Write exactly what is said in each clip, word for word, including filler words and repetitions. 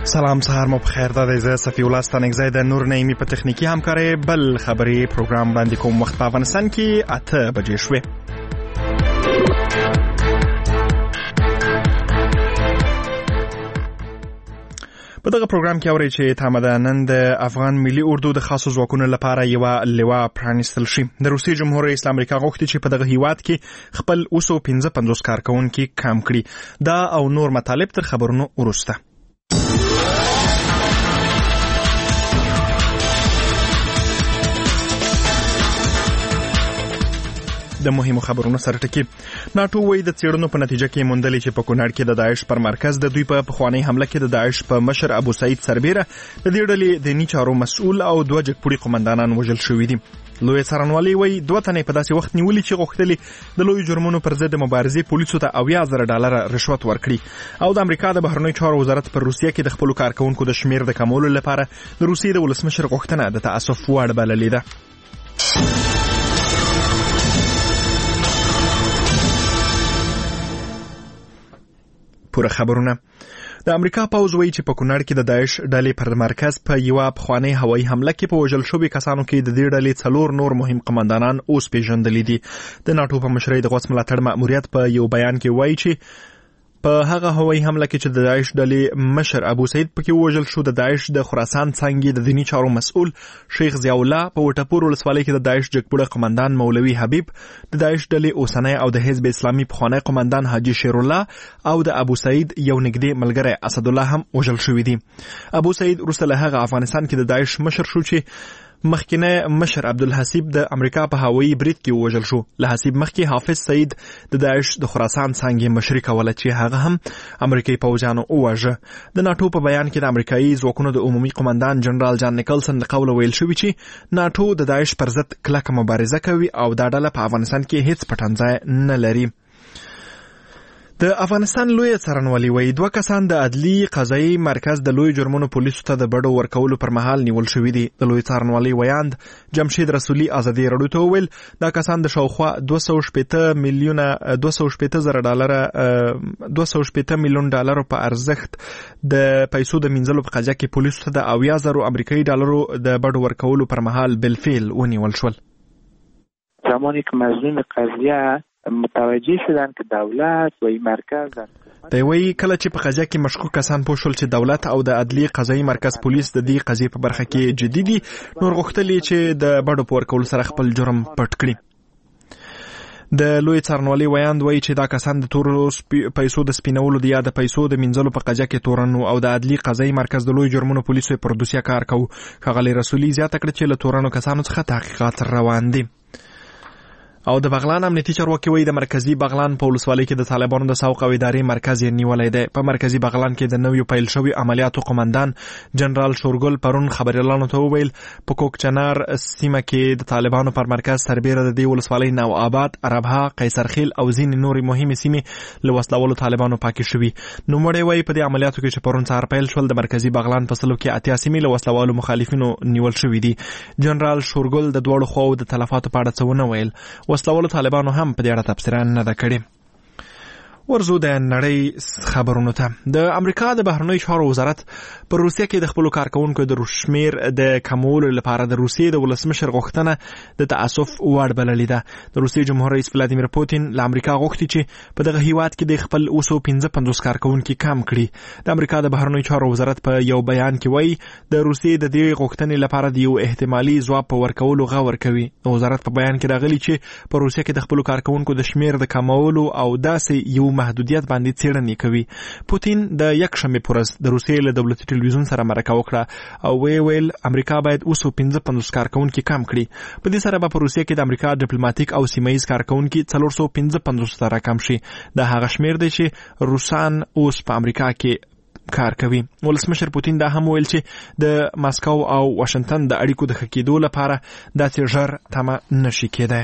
سلام سهار مو بخیر. دا د صفی الله ستانګزای د نور نعیمی په تخنیکی همکاري بل خبري پروګرام باندې کوم وخت په افغانستان کې اته بجې شوې. په دغه پروګرام کې اورئ چې تامه نن د افغان ملي اردو د خاصو ځواکونو لپاره یو لوا پرانیستل شي. د روسي جمهور رئیس امریکا غوښتي چې په دغه هیواد کې خپل اوسو پنځه پنځوس کارکونکي کم کړي. دا او نور مطالب تر خبرونو وروسته. د مهمو خبرونو سره ټکی. ناتو وایي د څېړنو په نتیجه کې موندلې چې په کونړ کې د داعش پر مرکز د دوی په پخوانی حمله کې د داعش په مشر ابو سعید سربیره د دې ډلې دیني چارو مسؤل او دوه جګپوړي قومندانان وژل شوي دي. لوی څارنوالي وایي دوه تنې په داسې وخت نیولي چې غوښتلي د لوی جرمونو پر ضد مبارزې پولیسو ته اویا زره ډالره رشوت ورکړي. او د امریکا د بهرنیو چارو وزارت پر روسیه کې د خپلو کارکونکو د شمیر د کمولو لپاره د روسیې د ولسمشر غوښتنه د تاسف وړ بللې ده. پوره خبرونه. د امریکا پوځ وایي چې په کونړ کې د داعش ډلې پر مرکز په یوه پخوانی هوایي حمله کې په وژل شوي کسانو کې د دې ډلې څلور نور مهم قمندانان اوس پیژندلي دي. د ناټو په مشرۍ د غوڅ ملاتړ مأموریت په یو بیان کې وایي چې په هغه هوایي حمله کې چې د داعش ډلې مشر ابو سعید پکې وژل شو، د داعش د خراسان څانګې د دیني چارو مسؤل شیخ ضیاء الله، په وټپور ولسوالۍ کې د داعش جګپوړه قمندان مولوي حبیب، د داعش ډلې اوسنی او د حزب اسلامي پخوانی قمندان حاجي شیر الله او د ابو سعید یو نږدې ملګری اسد الله هم وژل شوي دي. ابو سعید وروسته له هغه افغانستان کې د داعش مشر شو چې مخکینه مشر عبدالحسیب د امریکا په هوایي برید کې وژل شو. له حسیب مخکې حافظ سعید د داعش د خراسان څانګې مشري کوله چې هغه هم امریکایي پوځیانو وواژه. د ناټو په بیان کې د امریکایي ځواکونو د عمومي قمندان جنرال جان نیکلسن له قوله ویل شوي چې ناټو د داعش پر ضد کلکه مبارزه کوي او دا ډله په افغانستان کې هیڅ پټنځای نه لري. د افغانستان لوی څارنوالي وایي دوه کسان د عدلي قضایي مرکز د لوی جرمونو پولیسو ته د بډو ورکولو پر مهال نیول شوي دي. د لوی څارنوالي ویاند جمشید رسولي ازادي راډیو ته وویل دا کسان د شاوخوا دوه سوه شپېته میلیونه دوه سوه شپېته زره ډالره دوه سوه شپېته میلیون ډالرو په ارزښت د پیسو د مینځلو په قضیه کې پولیسو ته د اویا زرو امریکایي ډالرو د بډو ورکولو پر مهال بالفعل ونیول شول. زمانی که مظنون قضیه متوجه شدن که دولت و این مرکز دی وی کله چې په قضیه کې مشکوک کسان پوه شول چې دولت او د عدلي قضایي مرکز پولیس د دې قضیې په برخه کې جدي دي، نور غوښتلي چې د بډو په ورکولو سره خپل جرم پټ کړي. د لوی څارنوالي ویاند وایي چې دا کسان د تورو پیسو د سپینولو د یا د پیسو د مینځلو په قضیه کې تورن او د عدلي قضایي مرکز د لوی جرمونو پولیسو پر دوسیه کار کوي. ښاغلی رسولي زیاته کړه چې له تورنو کسانو څخه تحقیقات روان دي. او د بغلان امنیتي چارواکي وایي د مرکزي بغلان په ولسوالۍ کې د طالبانو د سوق او ادارې مرکز یې نیولی دی. په مرکزي بغلان کې د نویو پیل شوي عملیاتو قمندان جنرال شورګل پرون خبریالانو ته وویل په کوکچنار سیمه کې د طالبانو پر مرکز سربیره د دې ولسوالۍ نو آباد، عربها، قیصرخیل او ځینې نورې مهمې سیمې له وسلوالو طالبانو پاکې شوي. نوموړی وایي په دې عملیاتو کې چې پرون سهار پیل شول د مرکزي بغلان په سلو کې اتیا سیمې له وسلوالو مخالفینو نیول شوي دي. جنرال شورګل د دواړو خواو د تلفاتو په اړه څه ونه ویل. وسلوالو طالبانو هم په دې اړه تبصره نه ده کړې. ورزو د نړۍ خبرونو ته. د امریکا د بهرنیو چارو وزارت پر روسیه کې د خپلو کارکونکو د شمیر د کمولو لپاره د روسیې د ولسمشر غوښتنه د تاسف وړ بللې ده. د روسیې جمهور رئیس ولادیمیر پوتین له امریکا غوښتي چې په دغه هیواد کې د خپل اوسو پنځه پنځوس کارکونکي کم کړي. د امریکا د بهرنیو چارو وزارت په یو بیان کې وایي د روسیې د دې غوښتنې لپاره د یو احتمالي ځواب په ورکولو غور کوي. د وزارت په بیان کې راغلي چې په روسیه کې د خپلو کارکونکو د شمیر د کمولو او داسې یو محدودیت باندې څېړنې کوي. پوتین د یکشنبې په ورځ د روسیې له دولتي ټلویزیون سره مرکه وکړه او وی ویل امریکا باید اوس پنځه پنځوس کارکونکي کم کړي. په دې سره به په روسیې کې د امریکا ډیپلوماټیک او سیمه ییز کارکونکي څلور سوه پنځه پنځوس ته راکم شي. دا هغه شمیر دی چې روسان اوس په امریکا کې کار کوي. ولسمشر پوتین دا هم ویل چې د ماسکو او واشنگټن د اړیکو د ښه کېدو لپاره داسې ژر تمه نشي کېدای.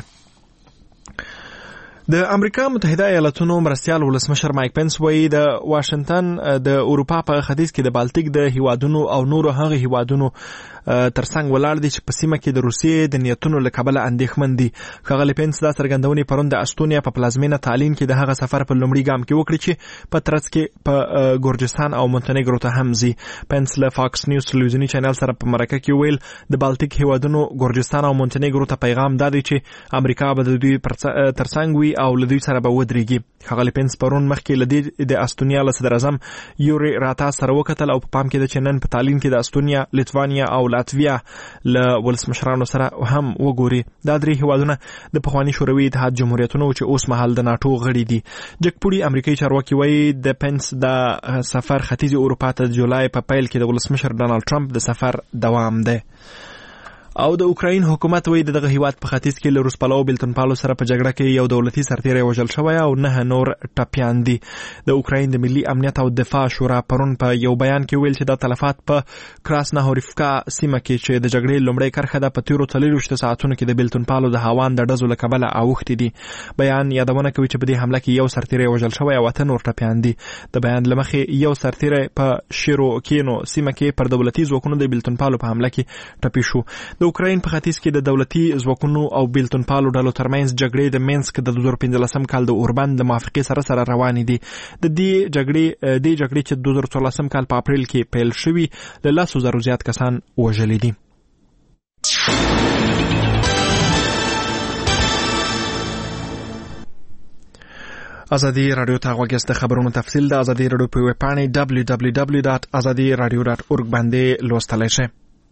د امریکا متحده ایالاتونو مرستیال ولسمشر مایک پنس وایي د واشنگټن د اروپا په ختیځ کې د بالټیک د هیوادونو او نورو هغه هیوادونو ترڅنګ ولاړ دي چې په سیمه کې د روسیې د نیتونو له کبله اندېښمن دي. ښاغلي پینس دا څرګندونې پرون د استونیا په پلازمینه تالین کې د هغه سفر په لومړي ګام کې وکړي چې په ترڅ کې په ګورجستان او مونټنیګرو ته هم ځي. پینس له فاکس نیوز ټلویزیوني چینل سره په مرکه کې ویل د بالټیک هیوادونو ګورجستان او مونټنیګرو ته پیغام دا دی چې امریکا به د دوی ترڅنګ وي او له دوی سره به ودرېږي. ښاغلي پینس پرون مخکې له دې د استونیا له صدر اعظم یوري راتا سره وکتل او په پام کې د چې نن په تالین کې د استونیا، لیتوانیا او لاتویا له ولسمشرانو سره هم وګوري. دا درې هیوادونه د پخواني شوروي اتحاد جمهوریتونو چې اوس مهال د ناټو غړي دي. جګپوړي امریکایي چارواکي وایي د پینس د سفر ختیځې اروپا ته د جولای په پیل کې د ولسمشر ډانلډ ټرمپ د سفر دوام دی. او د اوکراین حکومت وایي دغه هیواد په ختیځ کې له روس پلو بیلتون پالو سره په جګړه کې یو دولتي سرتیری وژل شوی او نه نور ټپیان دي. د اوکراین د ملي امنیت او دفاع شورا پرون په یو بیان کې ویل چې د تلفات په کراسناهوریفکا سیمه کې چې د جګړې لومړی کرښه ده په تیرو څلوېښتو ساعتونو کې د بیلتون پالو د هاوان د ډزو له کبله اوښتې دي. بیان یادونه کوي چې په دې حمله کې یو سرتیری وژل شوی او اته نور ټپیان دي. د بیان له مخې یو سرتیری په شیروکینو سیمه کې پر دولتي ځواکونو د بیلتون پالو په حمله کې ټپي شو. د اوکراین په ختیځ کې د دولتي ځواکونو او بیلتون پالو ډلو ترمنځ جګړې د مینسک د دوه زره پنځلسم کال د اوربند د موافقې سره سره روانې دي. د دې جګړې د جګړې چې دوه زره څوارلسم کال په اپریل کې پیل شوی له لسو زرو زیات کسان وژلي دي. ازادي رادیو ته غوږ د خبرونو تفصیل د ازادي رادیو په ویب پاڼه دبلیو دبلیو دبلیو ډاټ ازادي رادیو ډاټ اورګ باندې لوستلی شئ.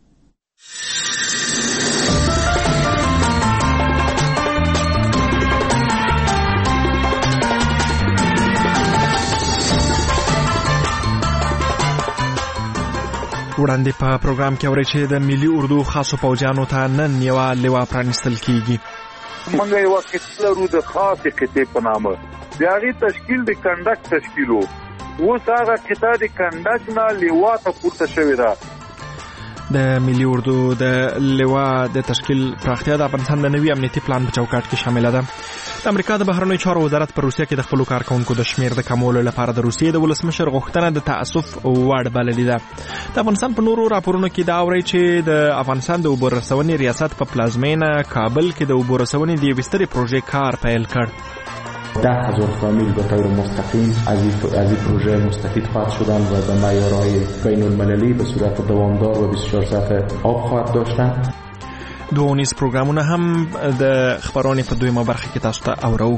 وړاندې په پروګرام کې اورئ چې د ملي اردو خاصو پوځیانو ته نن یوه لوا پرانیستل کیږي. موږ یوه قطعه لرو د خاصې قطعې په نامه. د هغې تشکیل د کنډک تشکیل و. اوس هغه قطعه د کنډک نه لوا ته پورته شوې ده. د ملي اردو د لوا د تشکیل پراختیا د افغانستان د نوي امنیتي پلان په چوکاټ کې شامله ده. د امریکا د بهرنیو چارو وزارت په روسیه کې د خپلو کارکونکو د شمیر د کمولو لپاره د روسیې د ولسمشر غوښتنه د تاسف وړ بللې ده. د افغانستان په نورو راپورونو کې دا اورئ چې د افغانستان د اوبو رسونې ریاست په پلازمینه کابل کې د اوبو رسونې د یوې سترې پروژې کار پیل کړ. ده هزار فامیل به طور مستقیم از این پروژه مستفید خواهد شدن و به معیارهای بین المللی به صورت دوامدار و بیست و چهار ساعت آب خواهد داشتن. دوه نیز پروګرامونه هم د خبرونې په دویمه برخه کې تاسو ته اورو.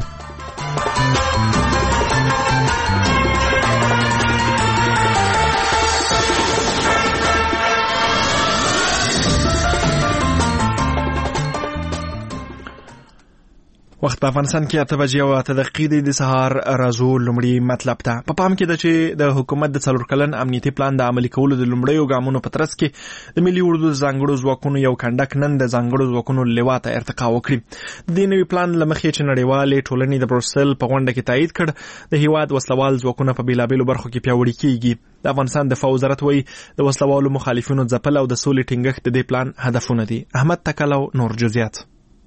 وخت په افغانستان کې اته بجې او اته دقیقې د سهار راځو. لومړی مطلب ته په پام کې ده چې د حکومت د څلور کلن امنیتي پلان د عملي کولو د لومړیو ګامونو په ترڅ کې د ملي اردو ځانګړو ځواکونو یو کنډک نن د ځانګړو ځواکونو لوا ته ارتقا وکړي. د دې نوي پلان له مخې چې نړیوالې ټولنې د بروسل په غونډه کې تایید کړ د هیواد وسلوال ځواکونه په بیلابیلو برخو کې پیاوړي کیږي. د افغانستان دفاع وزارت وایي د وسلوالو مخالفینو ځپل او د سولې ټینګښت د دې پلان هدفونه دي. احمد تکلو نور جزئیات.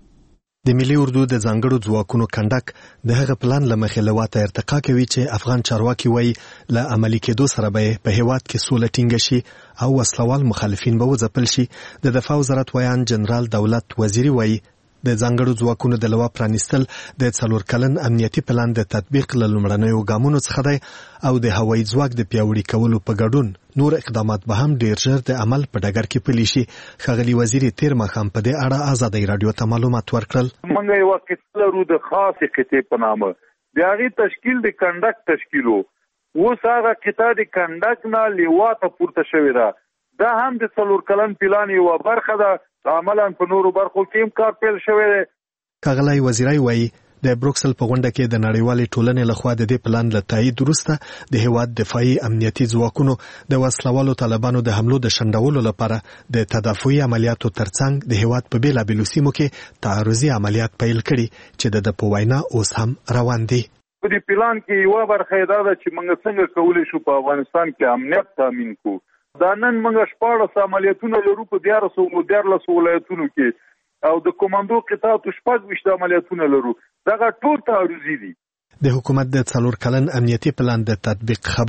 د ملي اردو د ځانګړو ځواکونو کنډک د هغه پلان له مخې لوا ته ارتقا کوي چې افغان چارواکي وایي له عملي کېدو سره به په هیواد کې سوله ټینګه شي او وسلوال مخالفین به وځپل شي. د دفاع وزارت ویان جنرال دولت وزیری وایي د ځانګړو ځواکونو د لوا پرانیستل د څلور کلن امنیتي پلان د تطبیق له لومړنیو ګامونو څخه دی او د هوایي ځواک د پیاوړي کولو په ګډون نور اقدامات به هم ډیر ژر د عمل په ډګر کې پلي شي. ښاغلي وزیري تیر ماښام په دې اړه ازادۍ راډیو ته معلومات ورکړل. موږ یوه قطعه لرو د خاصې قطعې په نامه. د هغې تشکیل د کنډک تشکیل و. اوس هغه قطعه د کنډک نه لوا ته پورته شوې ده. دا هم د څلور کلن پلان یوه برخه ده. عملاً په نورو برخو کې هم کار پیل شوی دی. ښاغلی وزیری وایي د بروکسل په غونډه کې د نړیوالې ټولنې لخوا د دې پلان له تایید وروسته د هیواد دفاعي امنیتي ځواکونو د وسلوالو طالبانو د حملو د شنډولو لپاره د تدافعي عملیاتو ترڅنګ د هیواد په بیلابیلو سیمو کې تعرضي عملیات پیل کړي چې د په وینا اوس هم روان دي. په دې پلان کې یوه برخه دا ده چې موږ څنګه کولی شو په افغانستان کې امنیت تامین کړو. دا نن موږ شپاړس عملیاتونه لرو په دیارلسو دیارلسو ولایتونو کې او د کمانډو قطعاتو شپږ ویشت عملیاتونه لرو. دغه ټول تعرضي دي. د حکومت د څلور کلن امنیتي پلان د تطبیق خبره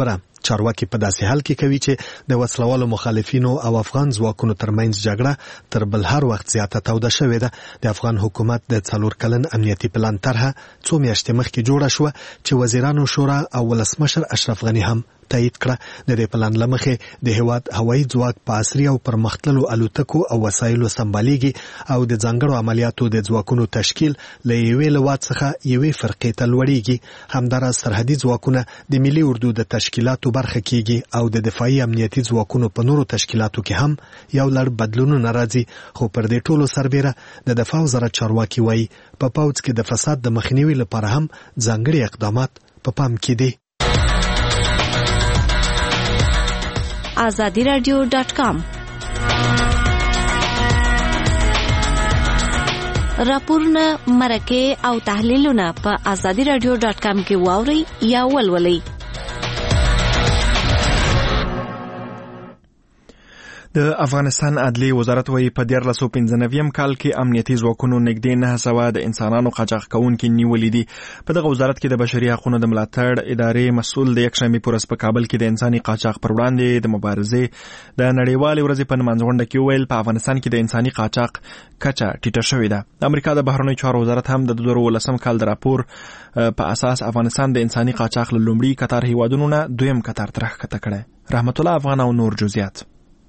چارواکي په داسې حال کې کوي چې د وسلوالو مخالفینو او افغان ځواکونو ترمنځ جګړه تر بل هر وخت زیاته توده شوې ده. د افغان حکومت د څلور کلن امنیتي پلان طرحه څو میاشتې مخکې جوړه شوه چې وزیرانو شورا او ولسمشر اشرف غني هم تایید کړه. د دې پلان لمخې د هیواد هوایي ځواک په عصري او پرمختللو الوتکو او وسایلو سمبالېږي او د ځانګړو عملیاتو د ځواکونو تشکیل له یوې لواد څخه یوې فرقې ته لوړېږي. همداراز سرحدي ځواکونه د ملي اردو د تشکیلاتو برخه کېږي او د دفاعي امنیتي ځواکونو په نورو تشکیلاتو کې هم یو لړ بدلونونه راځي. خو پر دې ټولو سربېره د دفاع وزارت چارواکي وایي په پوځ کې د فساد د مخنیوي لپاره هم ځانګړي اقدامات په پام کې دي. azadi radio dot com راپورونه مرکه او تحلیلونه په azadi radio dot com کې واوري یا ولولئ. د افغانستان عدلي وزارت وايي په دیارلس سوه پنځه نوي کال کې امنیتي ځواکونو نږدې نه سوه د انسانانو قاچاق کوونکي نیولي دي. په دغه وزارت کې د بشري حقوقو د ملاتړ ادارې مسؤل د یکشنبې په ورځ په کابل کې د انساني قاچاق پر وړاندې د مبارزې د نړیوالې ورځې په نمانځغونډه کې وویل په افغانستان کې د انساني قاچاق کچه ټیټه شوې ده. د امریکا د بهرنیو چارو وزارت هم د دوه زره ولسم کال د راپور په اساس افغانستان د انساني قاچاق له لومړي قطار هیوادونو نه دویم قطار ته راښکته کړی. رحمت الله افغان او نور جزئیات.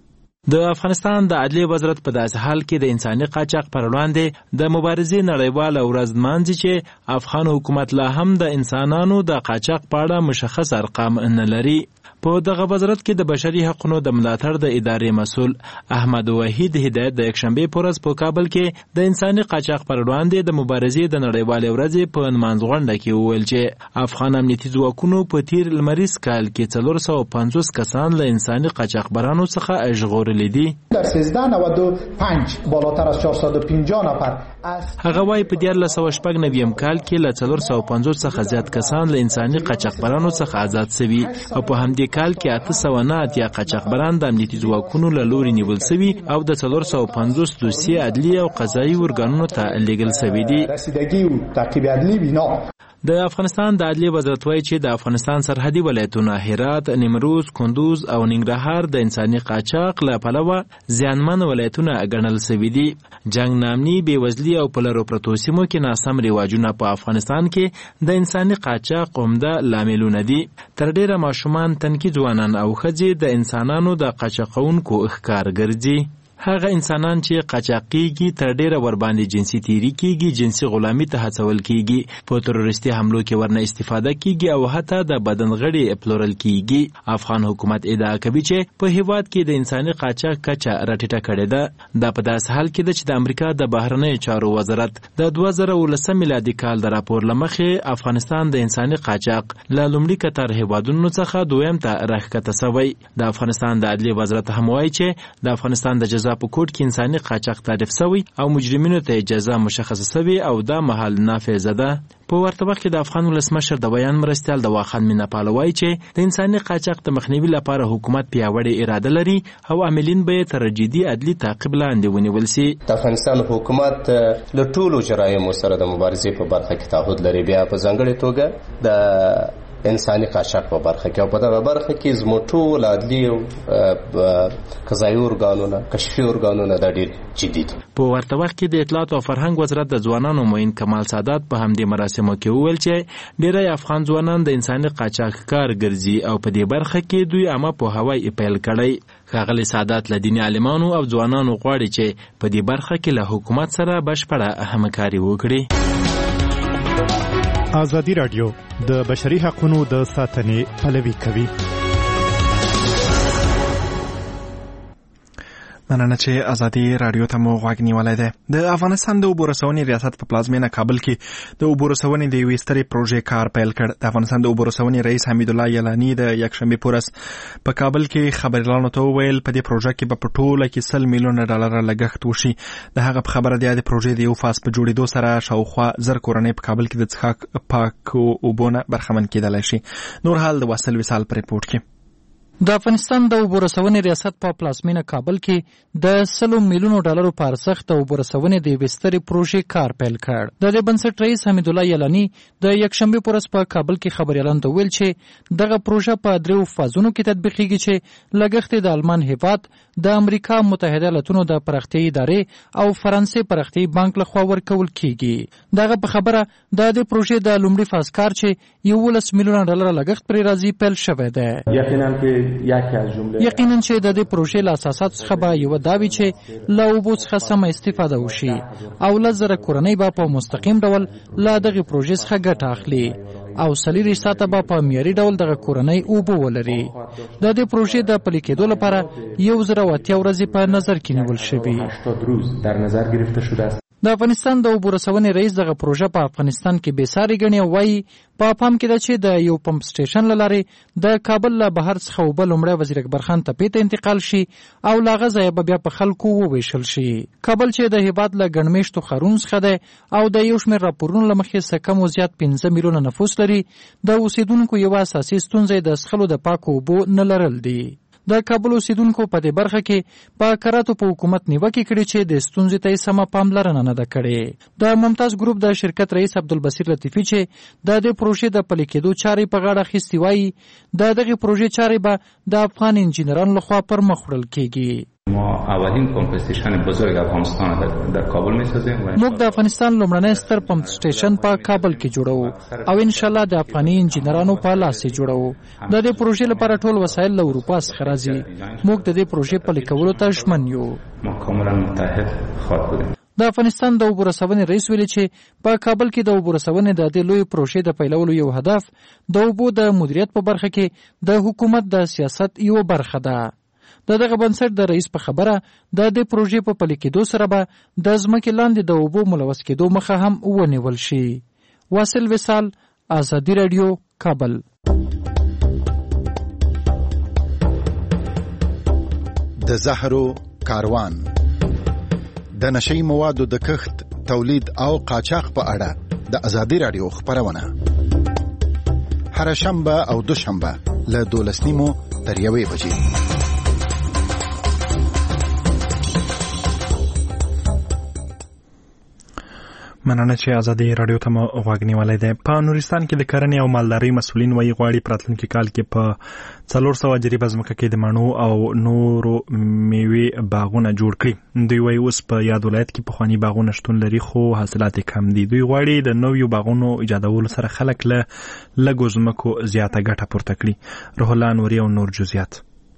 د افغانستان د عدلي وزارت په داسې حال کې د انساني قاچاق پر وړاندې د مبارزې نړیواله ورځ نمانځي چې افغان حکومت لا هم د انسانانو د قاچاق په اړه مشخص ارقام نه لري. په دغه وزارت کې د بشري حقوقو د ملاتړ د ادارې مسؤل احمد وحید هدایت د یکشنبې په ورځ په کابل کې د انساني قاچاق پر وړاندې د مبارزې د نړیوالې ورځې په نمانځغونډه کې وویل چې افغان امنیتي ځواکونو په تیر لمریز کال کې څلور سوه پنځوس کسان له انساني قاچاقبرانو څخه ژغورلي دي. در سیزده نود و پنج بالاتر از چهارصد و پنجاه نفر هغه وايي په دیارلس سوه شپږ نوي کال کې له څلور سوه پنځوس څخه زیات کسان له انساني قاچاقبرانو څخه آزاد شوي او په همدې کال کې اته سوه نه اتیا قاچاقبران د امنیتي ځواکونو له لوري نیول شوي او د څلور سوه پنځوس دوسیې عدلي او قضایي ارګانونو ته لیږل شوي دي. رسیدگی و تعقیب عدلی بنا د افغانستان د عدلي وزارت وايي چې د افغانستان سرحدي ولایتونه هرات، نیمروز، کندوز او ننګرهار د انساني قاچاق له پلوه زیانمن ولایتونه ګڼل شوي دي. جنگ نامني، بېوزلي او په لرو پرتو سیمو کې ناسم رواجونه په افغانستان کې د انساني قاچاق عمده لاملونه دي. تر ډېره ماشومان، تنکي ځوانان او ښځې د انسانانو د قاچاقونکو ښکار ګرځي. هغه انسانان چې قاچاقېږي تر ډېره ورباندې جنسي تیري کېږي، جنسي غلامي ته هڅول کېږي، په تروریستي حملو کې ورنه استفاده کېږي او حتی د بدن غړي پلورل کېږي. افغان حکومت ادعا کوي چې په هیواد کې د انساني قاچاق کچه راټیټه کړې ده. دا په داسې حال کې ده چې د امریکا د بهرنیو چارو وزارت د دوه زره ولسم میلادي کال د راپور له مخې افغانستان د انساني قاچاق له لومړي قطار هیوادونو څخه دویم ته راښکته شوی. د افغانستان د عدلي وزارت هم وایي چې د افغانستان د جزا په کوټ کې انساني قاچاق تعریف شوی او مجرمینو ته جزا مشخصه شوی او دا محل نافذه ده. په ورته وخت کې د افغان ولسمشر د بیان مرستیال د واخان میناپال وایي چې د انساني قاچاق د مخنیوي لپاره حکومت پیاوړې اراده لري او عاملین به تر جدي عدلي تعقیب لاندې ونیول شي. د افغانستان حکومت له ټولو جرایمو سره د مبارزې په برخه کې تعهد لري، بیا په ځانګړې توګه د انساني قاچاق په برخه کې او په دغه برخه کې زموږ ټول عدلي او قضایي ارګانونه، کشفي ارګانونه دا ډېر جدي دي. په ورته وخت کې د اطلاعات او فرهنګ وزارت د ځوانانو معین کمال سادات په همدې مراسمو کې وویل چې ډېری افغان ځوانان د انساني قاچاق کار ګرځي او په دې برخه کې دوی عامه پوهاوی پیل کړی. ښاغلي سادات له دیني عالمانو او ځوانانو غواړي چې په دې برخه کې له حکومت سره بشپړه همکاري وکړي. ازادي راډیو د بشري حقوقو د ساتنې پلوي کوي. مننه چې ازادي رادیو ته مو غوږ نیولی دی. د افغانستان د اوبو رسونې ریاست په پلازمینه کابل کې د اوبو رسونې د یوې سترې پروژې کار پیل کړ. د افغانستان د اوبو رسونې رئیس حمید الله یلانی د یکشنبې په ورځ په کابل کې خبریالانو ته وویل په دې پروژه کې به په ټوله کې سل میلیونه ډالر لګښت وشي. د هغه په خبره د پروژې د یو فاز په جوړېدو سره شاوخوا زر کورنۍ په کابل کې د څښاک پاکو اوبو نه برخمن کېدلی شي. نور حال د واصل وصال په ریپورټ کې. د افغانستان د اوبو رسونې ریاست په پلازمینه کابل کې د سلو میلیونو ډالرو په ارزښت د اوبو رسونې د یوې سترې پروژې کار پیل کړ. د دې بنسټ رئیس حمیدالله یلاني د یکشنبې په ورځ په کابل کې خبریالانو ته ویل چې دغه پروژه په دریو فازونو کې تطبیقیږي چې لګښت د آلمان هیواد، د امریکا متحده ایالاتونو د پراختیایي ادارې او فرانسې پراختیایي بانک لخوا ورکول کیږي. دغه په خبره د دې پروژې د لومړي فاز کار چې یولس میلیونه ډالر لګښت پرې راځي پیل شوی دی. یقینا کې یقینا چې د دې پروژې له اساساتو څخه به یوه دا وي چې له اوبو څخه سمه استفاده وشي او لس زره کورنۍ به په مستقیم ډول له دغې پروژې څخه ګټه اخلي او څلېرویشت ساعته به په معیاري ډول دغه کورنۍ اوبه ولري. د دې پروژې د پلي کېدو لپاره یو زره او اتیا ورځې په نظر کې نیول شوي. د افغانستان د اوبو رسونې رئیس دغه پروژه په افغانستان کې بېسارې ګڼي او وایي په پام کې ده چې د یو پمپ سټیشن له لارې د کابل له بهر څخه اوبه لومړی وزیر اکبرخان تپې ته انتقال شي او له هغه ځایه به بیا په خلکو وویشل شي. کابل چې د هېواد له ګڼ مېشتو ښارونو څخه دی او د یو شمېر راپورونو له مخې څه کم و زیات پنځه میلیونه نفوس لري، د اوسېدونکو یوه اساسي ستونزه د څښلو د پاکو اوبو نه لرل دي. د کابل اوسیدونکو په دې برخه کې په کراتو په حکومت نیوکې کړي چې د ستونزې ته یې سمه پاملرنه نه ده کړې. د ممتاز ګروپ د شرکت رئیس عبدالبصیر لطیفي چې د دې پروژې د پلي کېدو چارې په غاړه اخیستې وایي د دغې پروژې چارې به د افغان انجینرانو لخوا پر مخ وړل کېږي. ما اولین پمپ استیشن بزرگ افغانستان در کابل می‌سازیم. موږ د افغانستان لومړنی ستر پمپ سټیشن په کابل کې جوړو او ان شاء الله د افغاني انجینرانو په لاس یې جوړو. د دې پروژې لپاره ټول وسایل له اروپا څخه راځي. موږ د دې پروژې پلي کولو ته ژمن یو. ما کاملا متحد خواهد بودیم. د افغانستان د اوبو رسونې رئیس ویلي چې په کابل کې د اوبو رسونې د دې لوی پروژې د پیلولو یو هدف د اوبو د مدیریت په برخه کې د حکومت د سیاست یو برخه ده. د دغه بنسټ د رئیس په خبره د دې پروژې په پلي کېدو سره به د ځمکې لاندې د اوبو ملوث کېدو مخه هم ونیول شي. واصل وصال، ازادي راډیو، کابل. د زهرو کاروان د نشئی موادو د کښت، تولید او قاچاق په اړه د ازادي راډیو خبرونه هر شنبه او دوشنبه له دولس نیمو تر یوې بجې. مننه چې ازادي راډیو ته مو غوږ نیولی دی. په نورستان کې د کرنې او مالدارۍ مسؤلین وایي غواړي په راتلونکي کال کې په څلور سوه جریبه ځمکه کې د مڼو او نورو میوې باغونه جوړ کړي. دوی وایي اوس په یاد ولایت کې پخواني باغونه شتون لري خو حاصلات یې کم دي. دوی غواړي د نویو باغونو ایجادولو سره خلک له لږو ځمکو زیاته ګټه پورته کړي. روح الله نوري او نور جزئیات.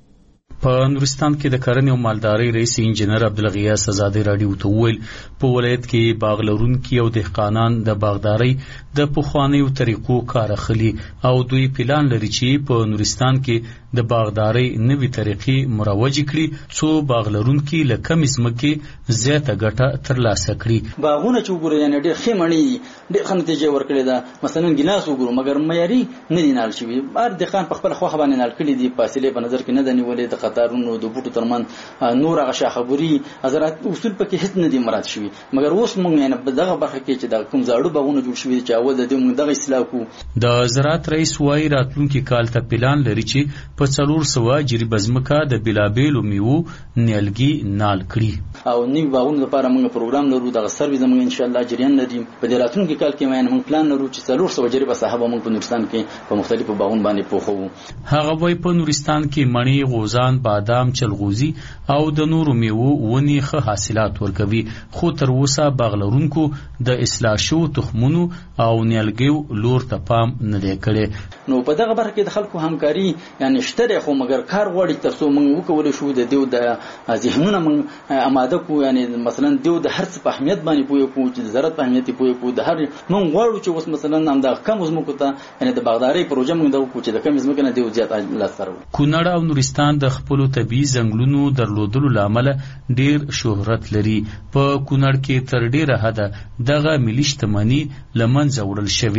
په نورستان کې د کرنې او مالدارۍ رئیس انجینر عبدالغیاث ازادي راډیو ته وویل په ولایت کې باغ لرونکي او دهقانان د باغدارۍ د پخوانیو طریقو کار اخلي او دوی پلان لري چې په نورستان کې د باغدارۍ نوې طریقې مروج کړي څو باغ لرونکي له کمې ځمکې زیاته ګټه ترلاسه کړي. باغونه چې وګورئ یعنې ډېر ښې مڼې ډېر ښه نتیجه ورکړې ده. مثلا ګیلاس وګورو مګر معیاري نه دي نال شوي. هر دهقان په خپله خوښه باندې نال کړي دي، فاصلې په نظر کې نه ده نیولې. د قطارونو د بوټو ترمنځ نور هغه شاخبري زراعت اصول پکې هیڅ نه دي مراعات شوي. مګر اوس موږ یعنې په دغه برخه کې چې د کوم زاړه باغونه جوړ شوي چې اول د دې موږ دغه اصلاح کوو. د زراعت رئیس وایي راتلونکي کال ته پلان لري چې په څلور سوه جریبه ځمکه د بېلابېلو میوو نیالګي نال کړي. او نوي باغونو لپاره موږ پروګرام لرو. دغه سروې زموږ ان شاء الله جریان لري. په دې راتلونکي کال کې موږ پلان لرو چې څلور سوه جریبه ساحه به موږ په نورستان کې په مختلفو باغونو باندې پوښوو. هغه وایي په نورستان کې مڼې، غوزان، بادام، چلغوزي او د نورو میوو ونې ښه حاصلات ورکوي خو تر اوسه باغ لرونکو د اصلاح شوو تخمونو او نیالګیو لور ته پام نه دی کړی. نو په دغه برخه کې د خلکو همکاري یعنې شته دی خو مګر کار غواړي تر څو موږ وکولی شو د دیو د ذهنونه موږ اماده کړو. یعنې مثلا دیو د هر څه په اهمیت باندې پوه کړو چې د زراعت په اهمیت پوه کړو. د هر موږ غواړو چې اوس مثلا همدغه کمو ځمکو ته یعنې د باغدارۍ پروژه موږ دغه کړو چې د کمې ځمکې نه دیو زیات لاسته راوړو. کونړ او نورستان د خپلو طبیعي ځنګلونو درلودلو له امله ډېر شهرت لري. په کونړ کې تر ډېره حده دغه ملي شتمني له منځه وړل شوې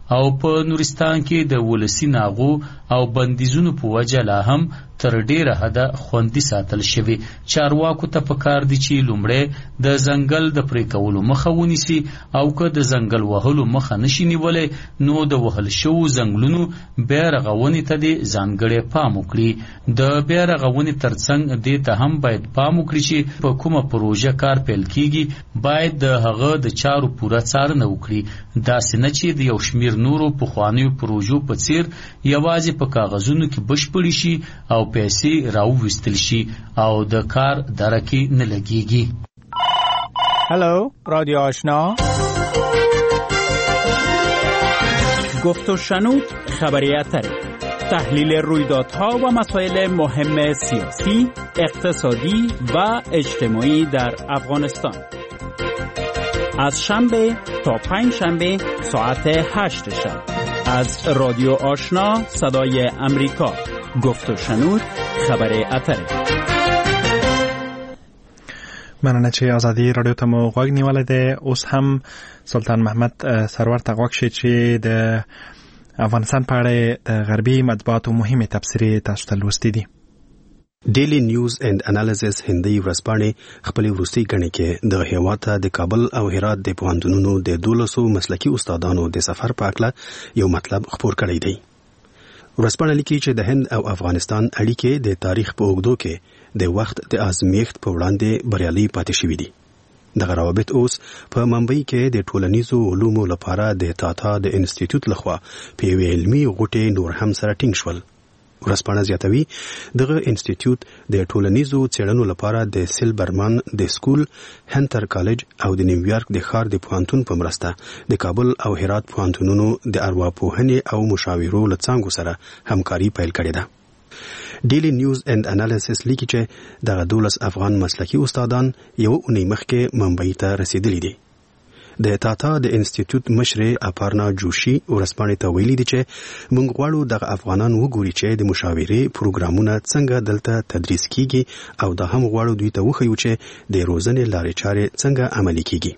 او په نورستان کې د ولسی ناغو او بندیزونو په وجه لا هم تر ډیره حده خوندي ساتل شوی. چارواکو ته پکار دي چې لومړی د ځنګل د پرې کولو مخه ونیسي او که د ځنګل وهلو مخه نشي نیولای نو د وهل شوو ځنګلونو بیا رغونې ته دې ځانګړی پام وکړي. د بیا رغونې ترڅنګ دې ته هم باید پام وکړي چې په کومه پروژه کار پیل کیږي باید د هغه د چارو پوره څارنه وکړي. داسې نه چې د یو شمیر نورو پخوانیو پروژو په څیر یوازې په کاغذونو کې بشپړې شي او پیسې راوویستل شي او د کار درکې نه لګیږي. هلو رادیو آشنا، گفت و شنود خبری اتری، تحلیل رویدادها و مسائل مهم سیاسی، اقتصادی و اجتماعی در افغانستان از شنبه تا پنج شنبه ساعت هشت شب از رادیو آشنا صدای امریکا. گفت و شنود خبر اتر. مننه چې ازادي رادیو ته مو غوږ نیولی دی. اوس هم سلطان محمد سرور ته غوږ شي چې د افغانستان په اړه د غربي مطبوعاتو مهمې تبصرې تاسو ته لوستې دي. ډیلی نیوز اند انالیسس هندي ورځپاڼې خپلې وروستۍ ګڼې کې د هېواد ته د کابل او هرات د پوهنتونونو د دولسو مسلکي استادانو د سفر په هکله یو مطلب خپور کړی دی. ورځپاڼه لیکي چې د هند او افغانستان اړیکې د تاریخ په اوږدو کې د وخت د ازمیښت په وړاندې بریالي پاتې شوي دي. دغه روابط اوس په ممبئی کې د ټولنیزو علومو لپاره د تاتا د انسټیټیوټ لخوا په یوې علمي غوټې نور هم سره ټینګ شول. ورځپاڼه زیاتوي دغه انسټیټیوټ د ټولنیزو څېړنو لپاره د سیلبرمن د سکول، هنتر کالج او د نیویارک د ښار د پوهنتون په مرسته د کابل او هرات پوهنتونونو د ارواپوهنې او مشاورو له څانګو سره همکاري پیل کړې ده. ډیلی نیوز اند انالیسس لیکي چې دغه دولس افغان مسلکي استادان یو اونۍ مخکې ممبئی ته رسیدلي دي. د تاتا د انسټیټیوټ مشر اپارنا جوشي ورځپاڼې ته ویلي دي چې موږ غواړو دغه افغانان وګوري چې د مشاورې پروګرامونه څنګه دلته تدریس کیږي او دا هم غواړو دوی ته وښیو چې د روزنې لارې چارې څنګه عملي کیږي.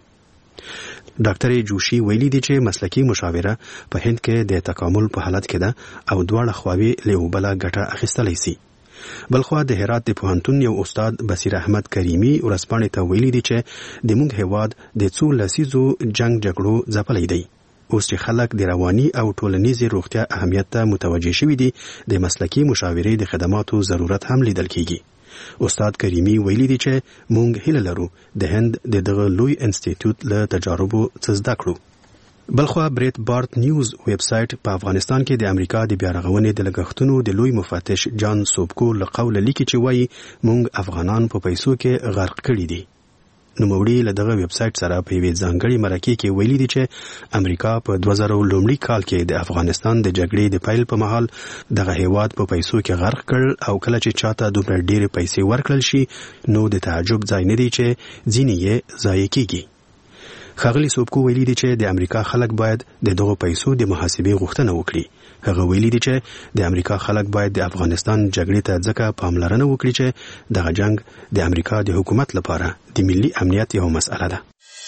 ډاکټر جوشي ویلي دي چې مسلکي مشاوره په هند کې د تکامل په حالت کې ده او دواړه خواوې له یو بله ګټه اخیستلی سي. بلخوا د هرات د پوهنتون یو استاد بصیر احمد کریمی ورځپاڼې ته ویلي دي چې د موږ هیواد د څو لسیزو جنگ جګړو ځپلی دی. اوس چې خلک د رواني او ټولنیزې روغتیا اهمیت ته متوجه شوي دي د مسلکي مشاورې د خدماتو ضرورت هم لیدل کیږي. استاد کریمی ویلي دي چې موږ هیله لرو د هند د دغه لوی انسټیټیوټ له تجاربو څه زده کړو. بلخوا بریت بارت نیوز ویب سایټ په افغانستان کې د امریکا د بیا رغونې د لګښتونو د لوی مفتش جان سوبکو له قوله لیکي چې وایي موږ افغانان په پیسو کې غرق کړي دي. نوموړي له دغه ویب سایټ سره په یوې ځانګړې مرکې کې ویلي دي چې امریکا په دوه زره لومړي کال کې د افغانستان د جګړې د پیل په مهال دغه هیواد په پیسو کې غرق کړ او کله چې چاته دومره ډېرې پیسې ورکړل شي نو د تعجب ځای نه دی چې ځینې یې ضایع کیږي. ښاغلي سوبکو ویلي دي چې د امریکا خلک باید د دغو پیسو د محاسبې غوښتنه وکړي. هغه ویلي دي چې د امریکا خلک باید د افغانستان جګړې ته ځکه پاملرنه وکړي چې دغه جنگ د امریکا د حکومت لپاره د ملي امنیت یو مسئله ده.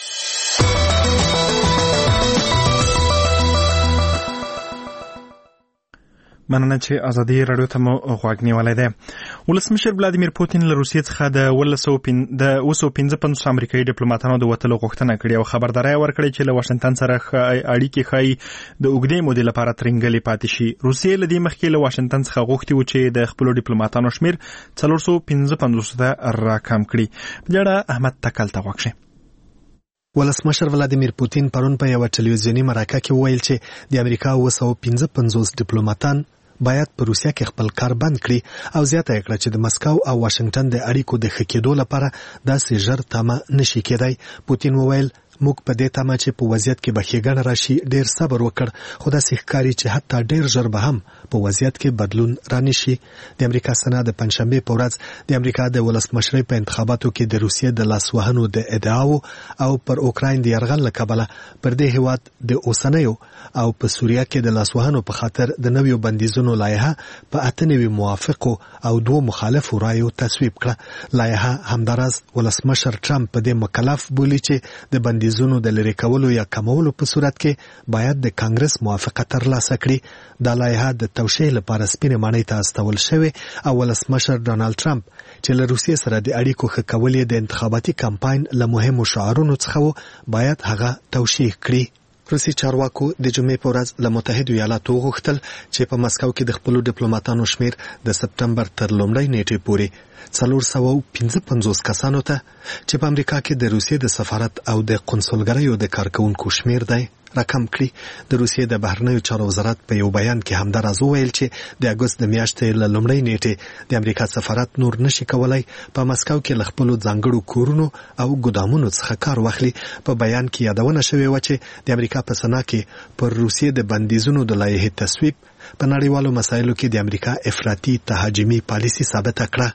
مننه چې ازادي رادیو ته مو غوږ نیولی دی. ولسمشر ولادیمیر پوتین له روسیې څخه د اوه سوه پنځه پنځوس امریکایي ډیپلوماتانو د وتلو غوښتنه کړې او خبرداری ورکړې چې له واشنګټن سره اړیکې ښایي د اوږدې مودې لپاره ترنګلې پاتې شي. روسیې له دې مخکې له واشنګټن څخه غوښتي و چې د خپلو ډیپلوماتانو شمیر څلور سوه پنځه پنځوس ته راکم کړي. په دې اړه احمد تکل ته غوږ شئ. ولسمشر ولادیمیر پوتین پرون په یو ټلویزیونی مرکه کې ویل چې د امریکا اوه سوه پنځه پنځوس ډیپلوماتان باید په روسیا کې خپل کار بند کړي او زیاته کړه چې د مسکو او واشنګټن د اړیکو د ښه کېدو لپاره داسې ژر تمه نشي کېدای. پوتین وویل موږ په دې تمه چې په وضعیت کې به ښېګڼه راشي ډېر صبر وکړ خو داسې ښکاري چې حتی ډېر ژر به هم په وضعیت کې بدلون رانشي. د امریکا سنا د پنجشنبې په ورځ د امریکا د ولسمشرۍ په انتخاباتو کې د روسیې د لاسوهنو د ادعاو او پر اوکراین د یرغل له کبله پر دې هیواد د اوسنیو او په سوریه کې د لاسوهنو په خاطر د نویو بندیزونو لایحه په اته نوي موافقو او دوه مخالفو رایو تصویب کړه. لایحه همداراز ولسمشر ټرمپ په دې مکلف بولي چې د بندیزونو بندیزونو د لری کولو یا کمولو په صورت کې باید د کانګرس موافقه ترلاسه کړي. دا لایحه د توشیح لپاره سپینې ماڼۍ ته استول شوې او ولسمشر ډانالډ ټرمپ چې له روسیې سره د اړیکو ښه کول یې د انتخاباتي کمپاین له مهمو شعارونو څخه باید هغه توشیح کړي. روسي چارواکو د جمعې په ورځ له متحدو ایالاتو غوښتل چې په مسکو کې د خپلو ډیپلوماټانو شمیر د سپتمبر تر لومړۍ نیټې پورې څلور سوه پنځه پنځوس کسانو ته چې په امریکا کې د روسیې د سفارت او د قونسلګریو د کارکونکو شمیر دی راکم کړي. د روسیې د بهرنیو چارو وزارت په یو بیان کې همداراز وویل چې د اګوست د میاشتې له لومړۍ نیټې د امریکا سفارت نور نشي کولای په مسکو کې له خپلو ځانګړو کورونو او ګدامونو څخه کار واخلي. په بیان کې یادونه شوې وه چې د امریکا په سنا کې پر روسیې د بندیزونو د لایحې تصویب په نړیوالو مسایلو کې د امریکا افراطي تهاجمي پالیسي ثابته کړه.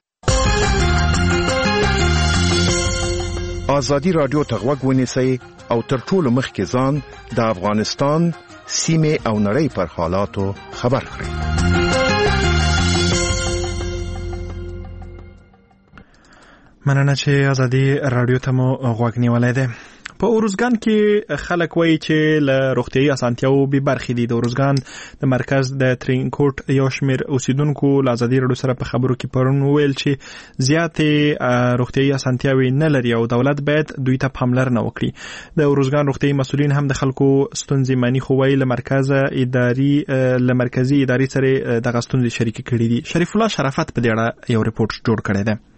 آزادی رادیو ته غوږ ونیسئ او تر ټولو مخکې ځان د افغانستان سیمې او نړۍ پر حالاتو خبر کړئ. مننه چې آزادی رادیو ته مو غوږ نیولی دی. په اروزګان کې خلک وایي چې له روغتیايي اسانتیاو بې برخې دي. د اروزګان د مرکز د ترینکوټ یو شمېر اوسیدونکو له ازادي راډیو سره په خبرو کې پرون وویل چې زیاتې روغتیايي اسانتیاوې نه لري او دولت باید دوی ته پاملرنه وکړي. د اروزګان روغتیايي مسؤلین هم د خلکو ستونزې مني خو وایي له مرکز اداري له مرکزي ادارې سره دغه ستونزې شریکې کړي دي. شریف الله شرافت په دې اړه یو ریپورت جوړ کړی دی.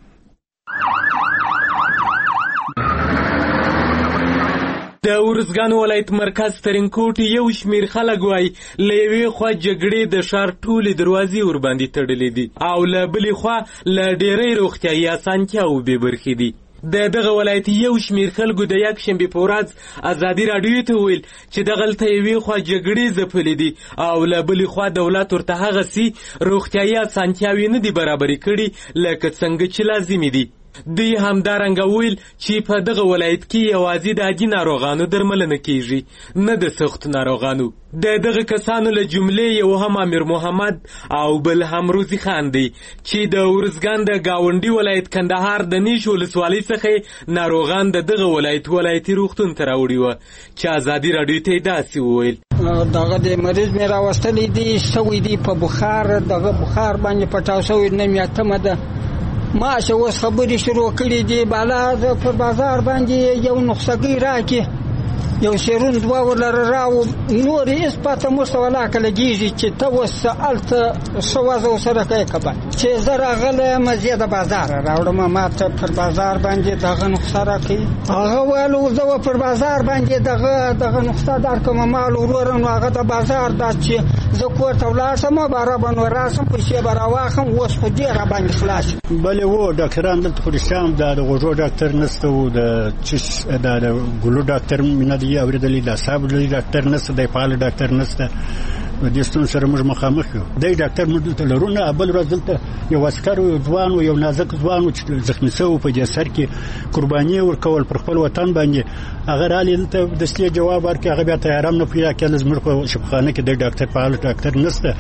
د اورزګان ولایت مرکز ترینکوټ یو شمیر خلک وای له یوې خوا جګړې د ښار ټولې دروازې ورباندې تړلې دي او له بلې خوا له ډېرې روغتیايي اسانتیاوو بې برخې دي. د دغه ولایت یو شمیر خلکو د یکشنبې په ورځ ازادي راډیو ته ویل چې دغلته یوې خوا جګړې ځپلې دي او له بلې خوا دولت ورته هغسې روغتیايي اسانتیاوې نه دي برابرې کړي لکه څنګه چې لازمي دي. دوی همدارنګه ویل چې په دغه ولایت کې یوازې د عادي ناروغانو درملنه کیږي نه د سختو ناروغانو. د دغه کسانو له جملې یو هم امیر محمد او بل هم روزي خان دی چې د اورزګان د گاونډي ولایت کندهار د نیش ولسوالۍ څخه ناروغان د دغه ولایت ولایتي روغتون ته راوړي وه چې ازادي راډیو ته یې داسې وویل دغه د مریض مې راوستلی دی سوی دی په بخار دغه بخار باندې پټاو سوی نه میاتمه ده ماشه اوس خبرې شروع کړي دي بالا پر بازار باندې یو نسخګۍ راکړي یو سیرون دوه ولر راو نور هیڅ پاته موږ ولا کلګیږي چې ته اوس هلته څه وضع ورسره کوې که بد چې زه راغلی یم زه د بازار راوړم ما ته پر بازار باندې دغه نسخه راکوي هغه ویل زه پر بازار باندې دغه دغه نسخه درکړم مال وروره نو هغه د بازار دا چې زه کور ته ولاړ شم باره به نو راشم پیسې به راواخلم اوس خو دې راباندې خلاص بلې و ډاکټران دلته خو رښتیا هم د غوږو ډاکټر نشته و د چش د ګلو ډاکټر مې نه دی اورېدلی د اعصابو ډاکټر نشته دی فعال ډاکټر نشته دې ستونزو سره موږ مخامخ یو دی ډاکټر موږ دلته لرو نه بل ورځ دلته یو عسکر ځوان و یو نازک ځوان و چې زخمي شوی په دې سر کې قرباني ورکول پر خپل وطن باندې هغه رالي دلته د دستې جواب ورکړي هغه بیا تیارام نه پیدا کېدل زموږ په شفاخانه کې د ډاکټر فعال ډاکټر نشته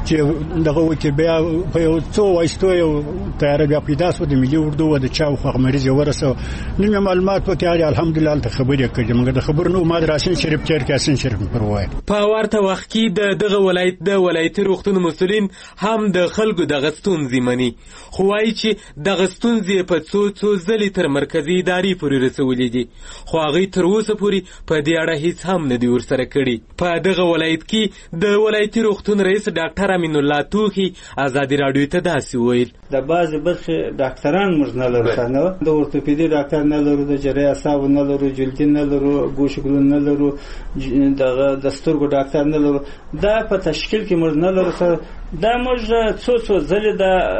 چې دغه وکړي بیا په یو څو وایستو یو تیاره بیا پیدا شو د ملي اردو و د چا خو مریض یې ورسوه نن معلومات پکې الحمدلله هلته خبرې کړي مګر د خبرو نه ما د راشن شریف چیر کې حسن شریف پر وایي په ورته وخت کې د دغه ولایت د ولایتي روغتون مسؤلین هم د خلکو دغه ستونزې مني خو وایي چې دغه ستونزې په څو څو ځلې تر مرکزي ادارې پورې رسولې دي خو هغوی تر اوسه پورې په دې اړه هیڅ هم نه دي ورسره کړي. په دغه ولایت کې د ولایتي روغتون رئیس ډاکټر امین الله توخي ازادي راډیو ته داسې ویل د بعضې برخې ډاکټران موږ نه لرو ښه د اورتوپیدي ډاکټر نه لرو د جراحي اعصابو نه لرو جلدي نه لرو ګوشې ګلون نه لرو دغه د سترګو ډاکټر نه لرو دا په تشکیل کې موږ نه لرو سره دا موږ څو څو ځلې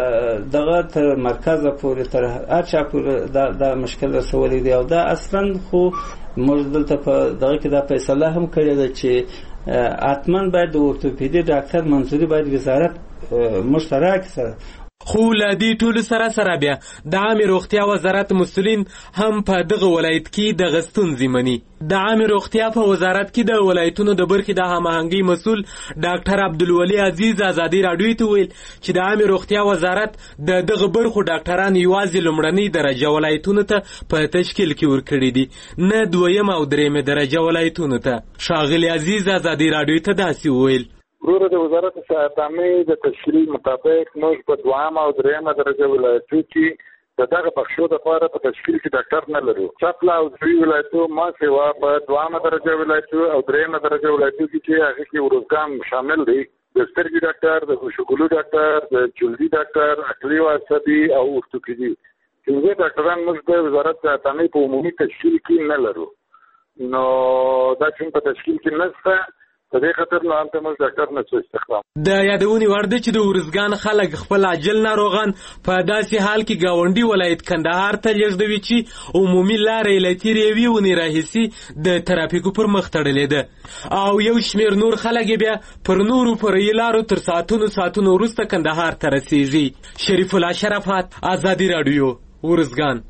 د دغه تر مرکزه پورې تر هر چا پورې دا دا مشکل رسولی دی او دا اصلا خو موږ دلته په دغه کې دا فیصله هم کړې ده چې حتما باید د اورتوپیدي ډاکټر منظوري باید وزارت مشترک سره خو له دې ټولو سره سره بیا د عامې روغتیا وزارت مسؤلین هم په دغه ولایت کې دغه ستونزې مني. د عامې روغتیا په وزارت کې د ولایتونو د برخې د هماهنګۍ مسؤل ډاکټر عبدالولي عزیز ازادي راډیو ته ویل چې د عامې روغتیا وزارت د دغه برخو ډاکټران یوازې لومړنۍ درجه ولایتونو ته په تشکیل کې ورکړي دي، نه دویم او درېیمه درجه ولایتونو ته. ښاغلي عزیز ازادي راډیو ته داسې وویل: وروره د وزارت صحتامې د تشکیل مطابق موږ په دوامه او درېیمه درجه ولایتو کې د دغه بخشو دپاره په تشکیل کې ډاکټر نه لرو. چپله او زوی ولایتو ما سوا په دوامه درجه ولایتو او درېیمه درجه ولایتو کې چې هغې کې ورزګان شامل دی، د سترګې ډاکټر، د هوشګلو ډاکټر، د جلدي ډاکټر، عقلي او عصبي او ارتوپیدي. پنځه ډاکټران موږ د وزارت صحتامې په عمومي تشکیل کې نه لرو. نو دا چې په تشکیل کې نشته، د دې خاطر نو هلته موږ ډاکټر نه څه استخدام. د یادونې وړ ده چې د ارزګان خلک خپل عاجل ناروغان په داسې حال کې ګاونډي ولایت کندهار ته لیږدوي چې عمومي لاره یې له تېرې یوې اونۍ راهیسې د ترافیکو پر مخ تړلې ده، او یو شمېر نور خلک بیا پر نورو فرعي لارو تر ساعتونو ساعتونو وروسته کندهار ته رسېږي. شریف الله شرافت، ازادي راډیو، ارزګان.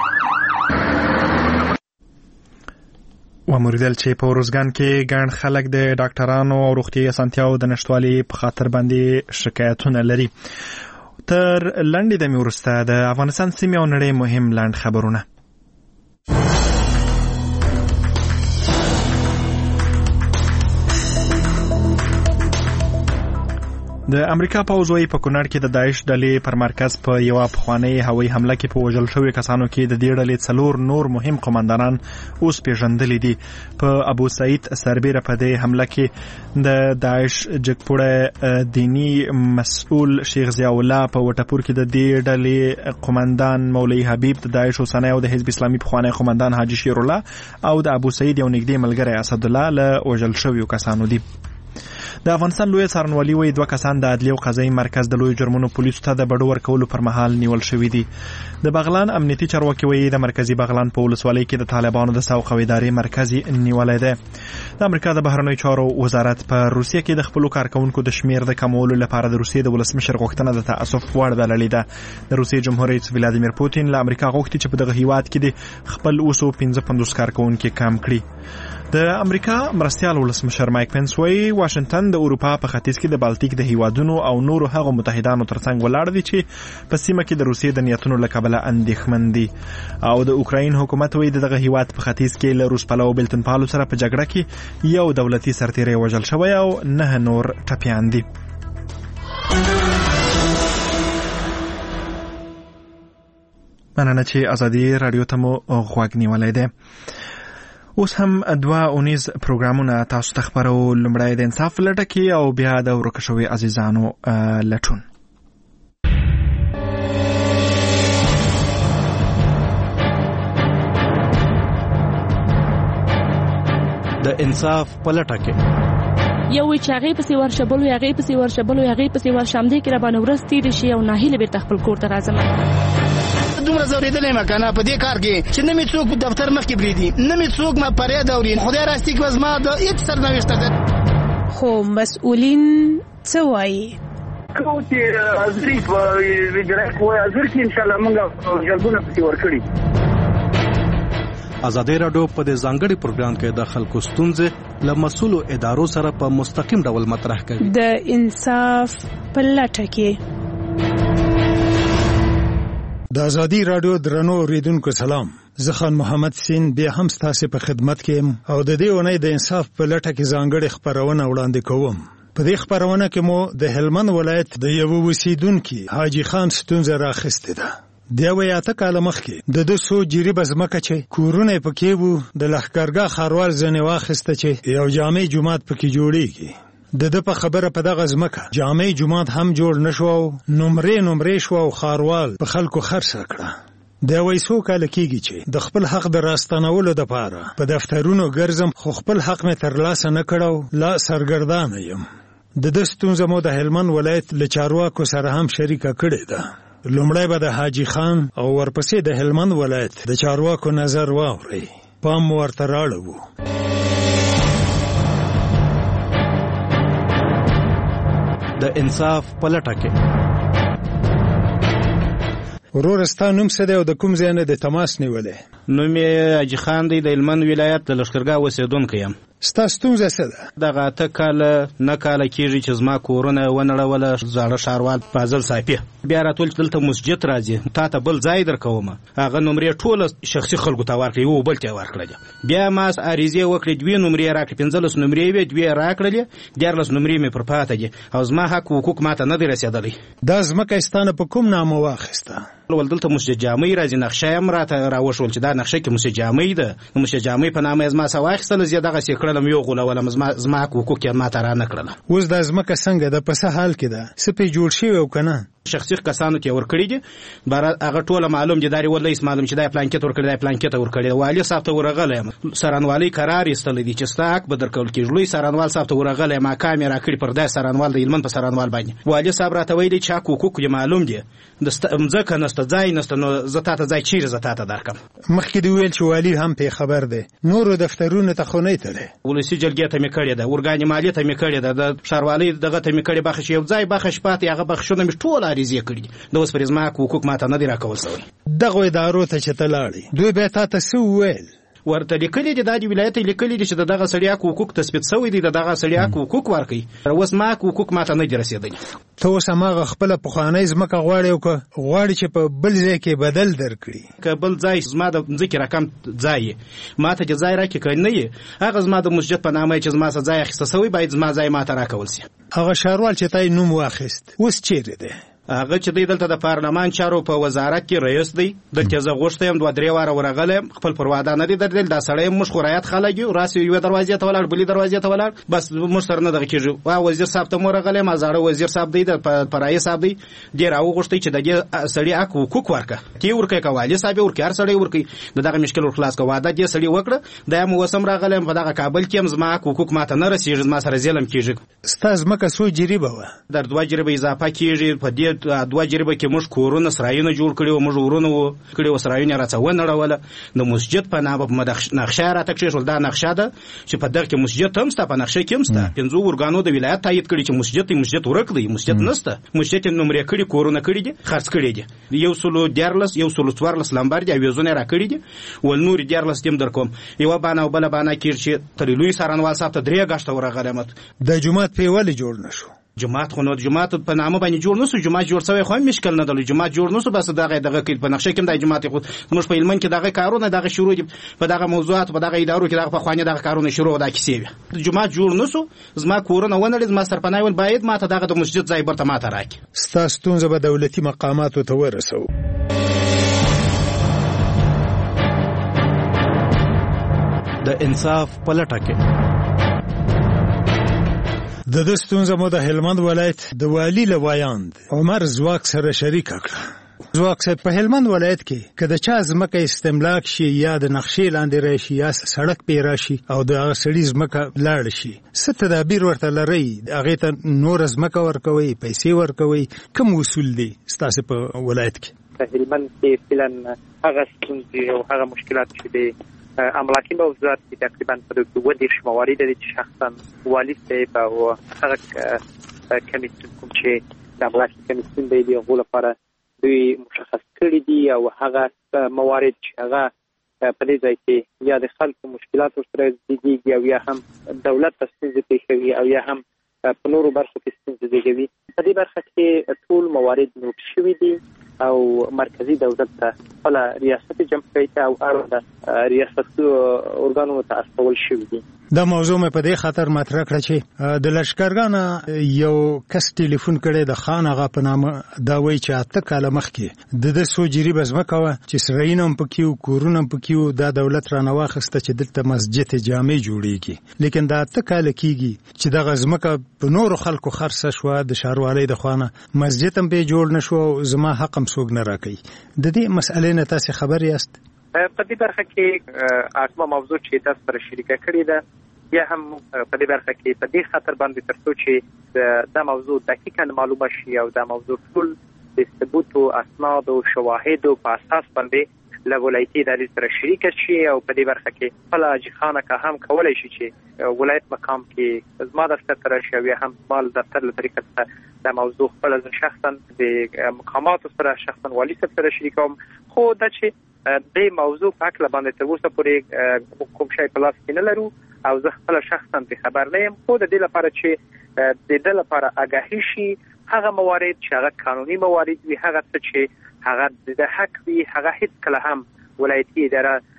وموریدل چې په ارزګان کې ګڼ خلک د ډاکټرانو او روغتیايي اسانتیاو د نشتوالي په خاطر باندې شکایتونه لري. تر لنډې دمې وروسته د افغانستان سیمې او نړۍ مهم لنډ خبرونه. د امریکا پوځ وايي په کونړ کې د داعش ډلې پر مرکز په یوه پخوانۍ هوایي حمله کې په وژل شوي کسانو کې د دې ډلې څلور نور مهم قماندانان اوس پیژندلي دي. په ابو سعید سربیره په دې حمله کې د داعش جګپوړی دینی مسؤل شیخ ضیاء الله، په وټپور کې د دې ډلې قماندان مولوي حبیب، د داعش اوسنی او د حزب اسلامي پخوانی قماندان حاجي شیر الله او د ابو سعید یو نږدې ملګری اسد الله له وژل شویو کسانو دي. د افغانستان لوی څارنوالي وایي دوه کسان د عدلي او قضایي مرکز د لوی جرمونو پولیسو ته د بډو ورکولو پر مهال نیول شوي دي. د بغلان امنیتي چارواکي وایي د مرکزي بغلان په ولسوالۍ کې د طالبانو د سوق او ادارې مرکز نیولی دی. د امریکا د بهرنیو چارو وزارت په روسیه کې د خپلو کارکوونکو د شمیر د کمولو لپاره د روسیې د ولسمشر غوښتنه د تاسف وړ بللې ده. د روسیې جمهور رئیس ولادیمیر پوتین له امریکا غوښتي چې په دغه هیواد کې د خپل اوسو پنځه پنځوس کارکوونکي کم کړي. د امریکا مرستیال ولسمشر مایک پنس وایي واشنگټن د اروپا په ختیځ کې د بالټیک د هیوادونو او نورو هغو متحدانو ترڅنګ ولاړ دي چې په سیمه کې د روسیې د نیتونو له کبله اندېښمن دي. او د اوکراین حکومت وایي دغه هیواد په ختیځ کې له روس پلو بلتنپالو سره په جګړه کې یو دولتي سرتیری وژل شوی او نه نور ټپیان دي. مننه چې ازادي راډیو ته مو غوږ نیولی دی. اوس هم دوه اونیز پروګرامونه تاسو ته خبرو. لومړی د انصاف لټه کې او بیا د ورک شوي عزیزانو لټون. د انصاف په لټه کې یو چې هغې پسې ورشبلو هغې پسې ورشبلو هغې پسې ورشم دی کې رابانه ورځ تېرې شي او ناهیله بېرته خپل کور ته راځم. دومره زورېدلی یم که نه په دې کار کې چې نه مې څوک دفتر مخکې پرېږدي، نه مې څوک ما فریاد اوري. خدای راستي که زما د هېڅ سرنوشته ده. خو مسؤلین څه وایي؟ کوم چې حاضري په وجرایت وایي حاضر کې انشاءالله موږ جلبونه پسې ورکړي. ازادي راډیو په دې ځانګړي پروګرام کې د خلکو ستونزې له مسؤلو ادارو سره په مستقیم ډول مطرح کوي. د انصاف په لټه کې د ازادي راډیو درنو اوریدونکو سلام. زه خان محمد سین بیا هم ستاسو په خدمت کې یم او د دې اونۍ د انصاف په لټه کې ځانګړي خبرونه وړاندې کوم. په دې خبرونه کې مو د هلمند ولایت د یو اوسیدونکو حاجی خان ستونزه راخسته ده. د ویاته کاله مخکې د دوه جریبه ځمکه چې کورونه پکې وو د لښکرګاه خاروال ځنې واخسته چې یو جامع جماعت پکې جوړیږي. د د په خبره په دغه ځمکه جامع جماعت هم جوړ نشو، نمرې نمرې شو او خاروال په خلکو خرڅ کړه. د وایسو کال کېږي چې د خپل حق د راستنولو لپاره په دفترونو ګرځم، خو خپل حق مې ترلاسه نه کړو، لا سرګردانه یم. د د ستونزه مو د هلمند ولایت له چارواکو سره هم شریکه کړې ده. لومړی به د حاجی خان او ورپسې د هلمند ولایت د چارواکو نظر واورئ. پام مو ورته راړو. د انصاف په لټه کې ورور ستا نوم څه دی او د کوم ځای نه د تماس نیولې؟ نوم یې حاجي خان دی، د هلمند ولایت د لښکرګاه اوسېدونکی یم. ستا ستونزه څه ده؟ دغه اته کاله نه کاله کېږي چې زما کورونه ونړوله زاړه ښاروال فاضل صافي. بیا راتول چې دلته مسجد راځي، تا ته بل ځای درکومه، هغه نمرې ټوله شخصي خلکو ته ورکړې، یو بل ته یې ورکړلې. بیا ما عریضې وکړې، دوې نمرې راکړې، پنځلس نمرې وې، دوې راکړلې، دیارلس نمرې مې پر پاته دي او زما حق حقوق ما ته نه دی رسېدلی. دا ځمکه یې ستا نه په کوم نامه واخېسته؟ ول دلته مسجد جامع راځي، نقشه یې هم راته راوښول چې دا نقشه کې مسجد جامع ده، د مسجد جامع په نامه یې زما څه واخېستله، زه دغسې یې کړلم، یو غولولم، زما حق حقوق یې ما ته را نه کړله. اوس دا ځمکه څنګه ده؟ په څه حال کې ده؟ څه پرې جوړ شوي او که نه؟ شخصي کسانو ته ورکړي دي، هغه ټوله معلوم دي، داري ولایس معلوم چې دا پلانکېت ورکړي، دا پلانکېت ورکړي. والي صاحب ته ورغلی یم، سرانوالۍ قرار ایستلی دي چې ستا حق به درکول کېږي. لوی سرانوال صاحب ته ورغلی یم، احکام یې راکړي پر داسې سرانوال د هلمند په سرانوال باندې. والي صاحب راته ویلي چې حق حقوق یې معلوم دي، د ځمکه نسته، ځای نسته، نو زه تا ته ځای چیرې زه تا ته درکړم. مخکې دې ویل چې والي هم پې خبر دی، نورو دفترونو ته خو نه تللی؟ ولسي جرګې ته مې کړې ده، ارګان مالیې ته مې کړې ده، د ښاروالۍ دغه ته مې کړې، بخښ یو ځای بخښ پاتې، هغه بخښونه مې ټول عریضې کړي دي، د اوس پرې زما حقوق ما ته نه دي راکول سوی. دغو ادارو ته چې ته لاړې، دوی بیا تا ته څه وویل؟ ورته لیکلي دي، دا د ولایت لیکلي دي چې د دغه سړي حقوق تثبیت سوی دي، د دغه سړي حقوق ورکوي. اوس ما حقوق ما ته نه دي رسېدلي. ته اوس هماغه خپله پخوانۍ ځمکه غواړې او که غواړې چې په بل ځای کې بدل درکړي؟ که بل ځای زما د ځمکې رقم ځای ما ته چې ځای راکړي، که نه یې هغه زما د مسجد په نامه چې زما څه ځای اخیسته سوی، باید زما ځای ما ته راکول سي. هغه ښاروال چې تا یې نوم واخیست اوس چیرې دی؟ هغه چې دی دلته د پارلمان چارو په وزارت کې رئیس دی. دلته زه غوښته یم، دوه درې واره ورغلی یم، خپل پر واده نه دی درېدلی. دا سړی موږ خو رعایت خلک یو، راسې یوې دروازې ته ولاړ، بلې دروازې ته ولاړ، بس موږ سره نه دغه کېږي. وا وزیر صاحب ته مو ورغلی یم، زاړه وزیر صاحب دی، د فرعي صاحب دی، دې راوغوښتی چې د دې سړي حق حقوق ورکړه، تی ورکړئ، که والي صاحب یې ورکړي، هر سړی ورکړي، د دغه مشکل ورخلاص که واده دې سړي وکړه. دا یم اوس هم راغلی یم، په دغه کابل کې یم، زما حق حقوق ما ته نه رسېږي، زما سره ظلم کېږي. ستا ځمکه څو جریبه وه؟ در دوه جریبه اضافه کېږي، په دې دوه جریبه کې موږ کورونه سرایونه جوړ کړي وو، موږ ورونه وو کړي وو، سرایونه راڅه ونړوله، د مسجد په نامه نقشه راته کښېښول. دا نقشه ده چې په دغه کې مسجد هم شته، په نقشه کې هم شته. پنځو ارګانو د ولایت تایید کړي چې مسجد دی، مسجد ورک دی، مسجد نشته، مسجد یې نمرې کړي، کورونه کړي دي، خرڅ کړي دي، یو سلو دیارلس یو سلو څوارلس لمبر دي، اویزونه را کړي دي، ول نور دیارلس دیم در کوم. یوه بانه او بله بانه کېږي چې تر لوی سرانوال صاحب ته درې ګشته ورغلی یم. د جومات پې ولې جوړ نه شو؟ جماعت خو نو جماعت په نامه باندې جوړ نسو، جماعت جوړ سوی خو هم مشکل نه دی، جماعت جوړ نسو، بس دغه دغه کې په نقشه کې د جماعت خو موږ په هلمند کې دغه کارونه دغه شروع دي، په دغه موضوعات په دغه ادارو کې دغه په خوانې دغه کارونه شروع ده کیسې وي. جماعت جوړ نسو، زما کورونه ونړي، زما سرپناه ول باید ما ته دغه د مسجد ځای برته ما ته راکړي. ستا ستونزه به دولتي مقاماتو ته ورسو. د انصاف په لټه کې د دې ستونزه مو د هلمند ولایت د والی لوایاند عمر زواک سره شریک کړه. زواک صاحب، په هلمند ولایت کې که د چا ځمکه استملاک شي یا د نقشې لاندې راشي یا سړک پې راشي او د هغه سړي ځمکه لاړ شي، څه تدابیر ورته لرئ؟ هغې ته نوره ځمکه ورکوئ، پیسې ورکوئ؟ کوم اصول دي ستاسې په ولایت کې؟ په هلمند کې فعلا هغه ستونزې او هغه مشکلات چې دي املاکي موضوعات کې تقریبا په دوه دېرش موارد دي چې شخصا والي صاحب او هغه کمیسیون کوم چې د املاکي کمیسیون دی د هغو لپاره دوی مشخص کړي دي، او هغه موارد چې هغه په دې ځای کې یا د خلکو مشکلات ورسره زیږي او یا هم دولت ته ستونزې پېښوي او یا هم په نورو برخو کې ستونزې زیږوي. په دې برخه کې ټول موارد نوټ شوي دي او مرکزی دولت ته خپله ریاست جمهوریت ته او اړونده ریاستي ارګانونو ته استول شوي دي. دا موضوع مې په دې خاطر مطرح کړه چې د لښکرګاه یو کس ټلیفون کړی د خان آغا په نامه، دا وایي چې اته کاله مخکې د ده څو جریبه ځمکه وه چې سرایونه هم پکې وو، کورونه هم پکې وو، دا دولت رانه واخیسته چې دلته مسجد جامع جوړېږي. لیکن دا اته کاله کېږي چې دغه ځمکه په نورو خلکو خرڅه شوه، د ښاروالۍ د خوا نه مسجد هم پې جوړ نه شو او زما حق هم څوک نه راکوي. د دې مسئلې نه تاسې خبر یاست؟ په دې برخه کې اتمه موضوع چې تاسو سره شریکه کړې ده، یا هم په دې برخه کې په دې خاطر باندې تر څو چې دا موضوع دقیقاً معلومه شي او دا موضوع ټول د ثبوت او اسناد او شواهد په اساس باندې له ولایتي ادارې سره شریک شي او په دې برخه کې خپل حاجي خانه که هم کولای شي چې ولایت مقام کې زما دفتر ته راشي او یا هم مال دفتر له طریقې څخه د موضوع خپل شخصا د مقاماتو سره شخصا والي سره شریکوم. خو دا چې د موضوع په اړه باندې تر اوسه پورې کوم شی په لاس کې نه لرو او زه خپل شخصا په خبر نه یم. خو د دې لپاره چې د دې لپاره آگاهی شي هغه موارد چې هغه قانوني موارد وي هغه څه چې هغه د حق وي هغه هیڅ کله هم ولایتي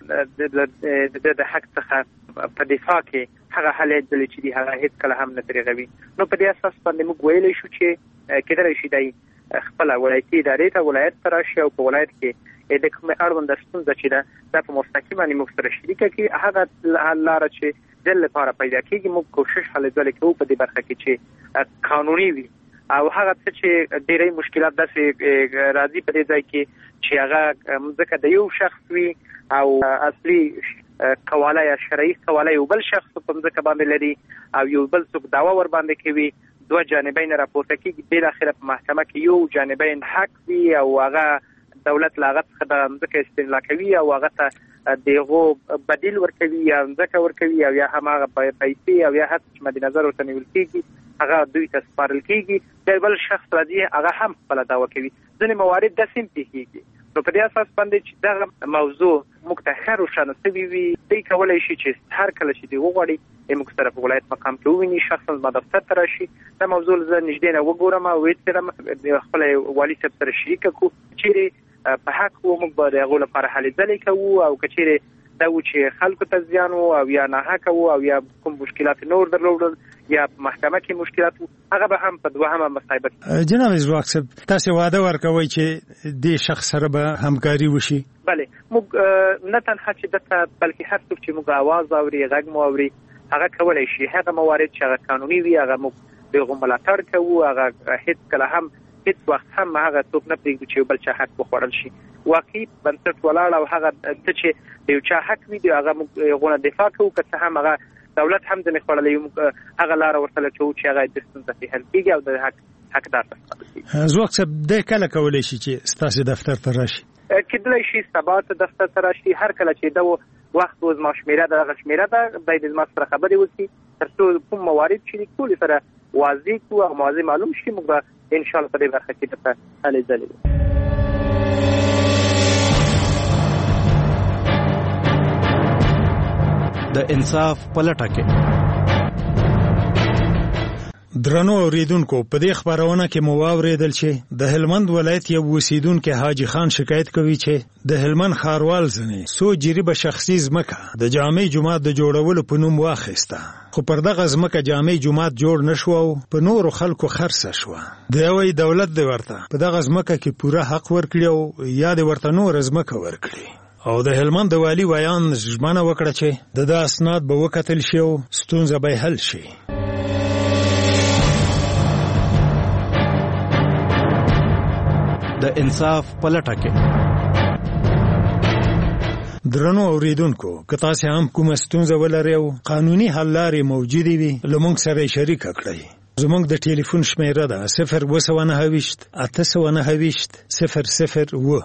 اداره د حق څخه په دفاع کې هغه حالت دلی چې دی هغه هیڅ کله هم نه ترغوي. نو په دې اساس باندې موږ ویلی شو چې کېدای شي د خپل ولایتي ادارې ته ولایت ته راشي او په ولایت کې د کوم اړوند ستونزه چې ده دا په مستقیمه موږ سره شریکه کړي هغه لاره چې د لپاره پیدا کیږي موږ کوشش هلې ځلې کوو په دې برخه کې چې قانوني وي او هغه څه چې ډېرې مشکلات داسې راځي په دې ځای کې چې هغه ځکه د یو شخص وي او اصلي قواله یا شرعي قواله یو بل شخص په ځکه باندې لري او یو بل څوک دعوا ور باندې کوي دوه جانبین راپورته کیږي بل اخر په محکمه کې یو جانبین حق وي او هغه دولت لاغت څخه د ځکه استنلا کوي او هغه ته دغه بدیل ورکوي یا ځکه ورکوي او یا هم هغه پیسې او یا هڅه مد نظر ورته نیول کیږي هغه دوی ته سپارل کیږي د بل شخص راځي هغه هم خپل دعوا کوي. ځینې موارد د سیم کیږي. نو په دې اساس باندې چې دا موضوع مکتخر او شناسوي وي دوی کولای شي چې هر کله چې دی وغواړي موږ سره په ولایت مقام کې وویني شخصا ما دفتر ته راشي دا موضوع زه نږدې نه وګورم او ویترم خپل والي صاحب سره شریک کو چې په حق وو موږ به هغه لپاره حل ځلې کوو او کچېره دا و چې خلکو ته زیان او یا نه حق او یا کوم مشکلات نور درلودل یا محکمه کې مشکلات هغه به هم په دوهمه مصايبه. جناب ځواک صاحب تاسو وعده ورکوي چې د شخص سره به همکاري وشي؟ بله موږ نه تنها چې دته بلکې هر څوک چې موږ आवाज اوري غږ مو اوري هغه کولای شي هغه موارد چې هغه قانوني وي هغه موږ دغه ملاتړ کوو هغه هیڅ کله هم هیڅ وخت هم هغه څوک نه پرېږدي چې بل چا حق وخوړل شي. واقعي بنسټ ولاړ او هغه څه چې یو چا حق وي دی هغه موږ غوښنه دفاع کوو که هم هغه دولت هم د نه خړلې هغه لار ورته چې چې هغه د ستونزې په حل کېږي او د حق حقدار ته ځواک صاحب د کله کولای شي چې ستاسو دفتر ته راشي؟ کېدای شي سبا ته دفتر ته راشي هر کله چې دا وخت وز ما شمیره دا شمیره دا د دې ما سره خبرې وکړي ترڅو کوم موارد چې ټول سره واضح کو او موضوع معلوم شي موږ ان شاء الله په دې برخه کې ته حل ځلې. د انصاف پلټه کې درنو اوریدونکو په دې خبرونه کې مو واوریدل چې د هلمند ولایت یو اوسیدونکو حاجی خان شکایت کوي چې د هلمند ښاروال ځنې سو جریبه شخصي ځمکه د جامع جماعت د جوړولو په نوم واخیسته خو پر دغه ځمکه جامع جماعت جوړ نشو او په نورو خلکو خرڅه شو. د یوې دولت دی ورته په دغه ځمکه کې پوره حق ورکړي او یا د ورته نور ځمکه ورکړي او د هلمند د والی ویان ژمنه وکړه چې د داس اسناد به وکتل شي او ستونزه به حل شي. د انصاف پلټه کې درنو اوریدونکو که تاسو هم کومه ستونزه ولرئ او قانوني حل لارې موجودې وي لمونږ سره شریک کړئ. زمونږ د ټلیفون شمیره ده صفر اوه سوه نهه ویشت اته سوه نهه ویشت صفر صفر اوه.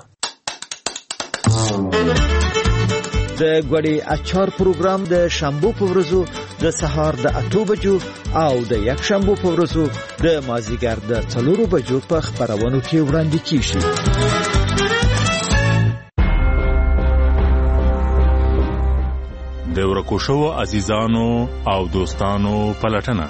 د غوړي اچار پروګرام د شنبه په ورځو د سهار د اته بجو او د یک شنبه په ورځو د مازیګر د څلورو بجو په خبرونو کې وړاندې کیږي. د ورکو شو عزیزانو او دوستانو پلټنه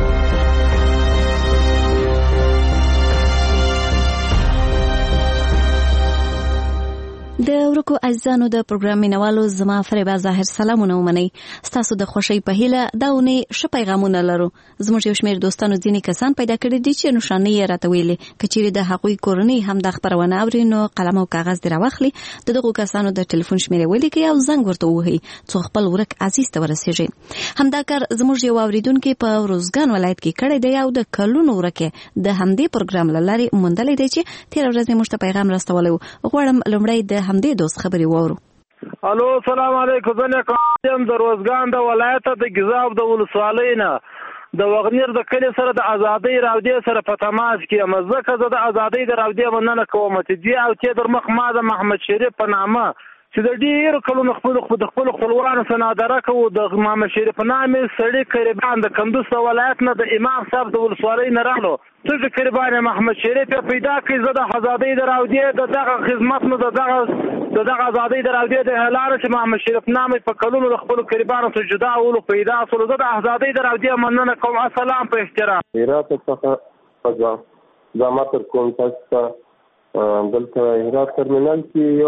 د ورکو عزیزانو د پروګرام مینوالو زما فریبا ظاهر سلامونه ومنئ. ستاسو د خوشی په هیله دا ونې ښه پیغامونه لرو. زموږ یو شمېر دوستانو ځینې کسان پیدا کړي دي چې نښانې یې راته ویلې که چیرې د هغوی کورنۍ هم دا خپرونه اوري نو قلم او کاغذ دې راواخلي د دغو کسانو د ټلیفون شمېرې ولیکئ او زنګ ورته ووهئ څو خپل ورک عزیز ته ورسیږي. همدا کار زموږ یو اوریدونکی په روزګان ولایت کې کړی دی او د کلونو ورکه د همدې پروګرام له لارې موندلی دی چې تېره ورځ یې موږ ته پیغام راستولی و. غواړم لومړی د همدې دوست خبرې وورو. الو سلام علیکم. زه کوم د روزګان د ولایت د ګزاب د ولسوالۍ نه د وغنیر د کلی سره د ازادۍ راودې سره په تماس کې یم. ځکه زه د ازادۍ د راودې مننه کوم چې دی او چې در مخ ما د محمد شریف په نامه چې د ډېرو کلونو خپل د خپل خپلوانو څخه نادره کوو. د محمد شریف نامې سړي قریبان د کندوز ولایت نه د امام صاحب د ولسوالۍ نه راغلو. څه چې قریبان محمد شریف پیدا کړي زه د آزادۍ د راودې د دغه خدمت نه د دغه د دغه آزادۍ د راودې د اعلان چې محمد شریف نامې په کلونو د خپل قریبانو څخه جدا ولو پیدا سول. زه د آزادۍ د راودې مننه کوم. السلام په احترام. هرات څخه فضا زماتر کوم تاسو ته دلته هرات ترمینل کې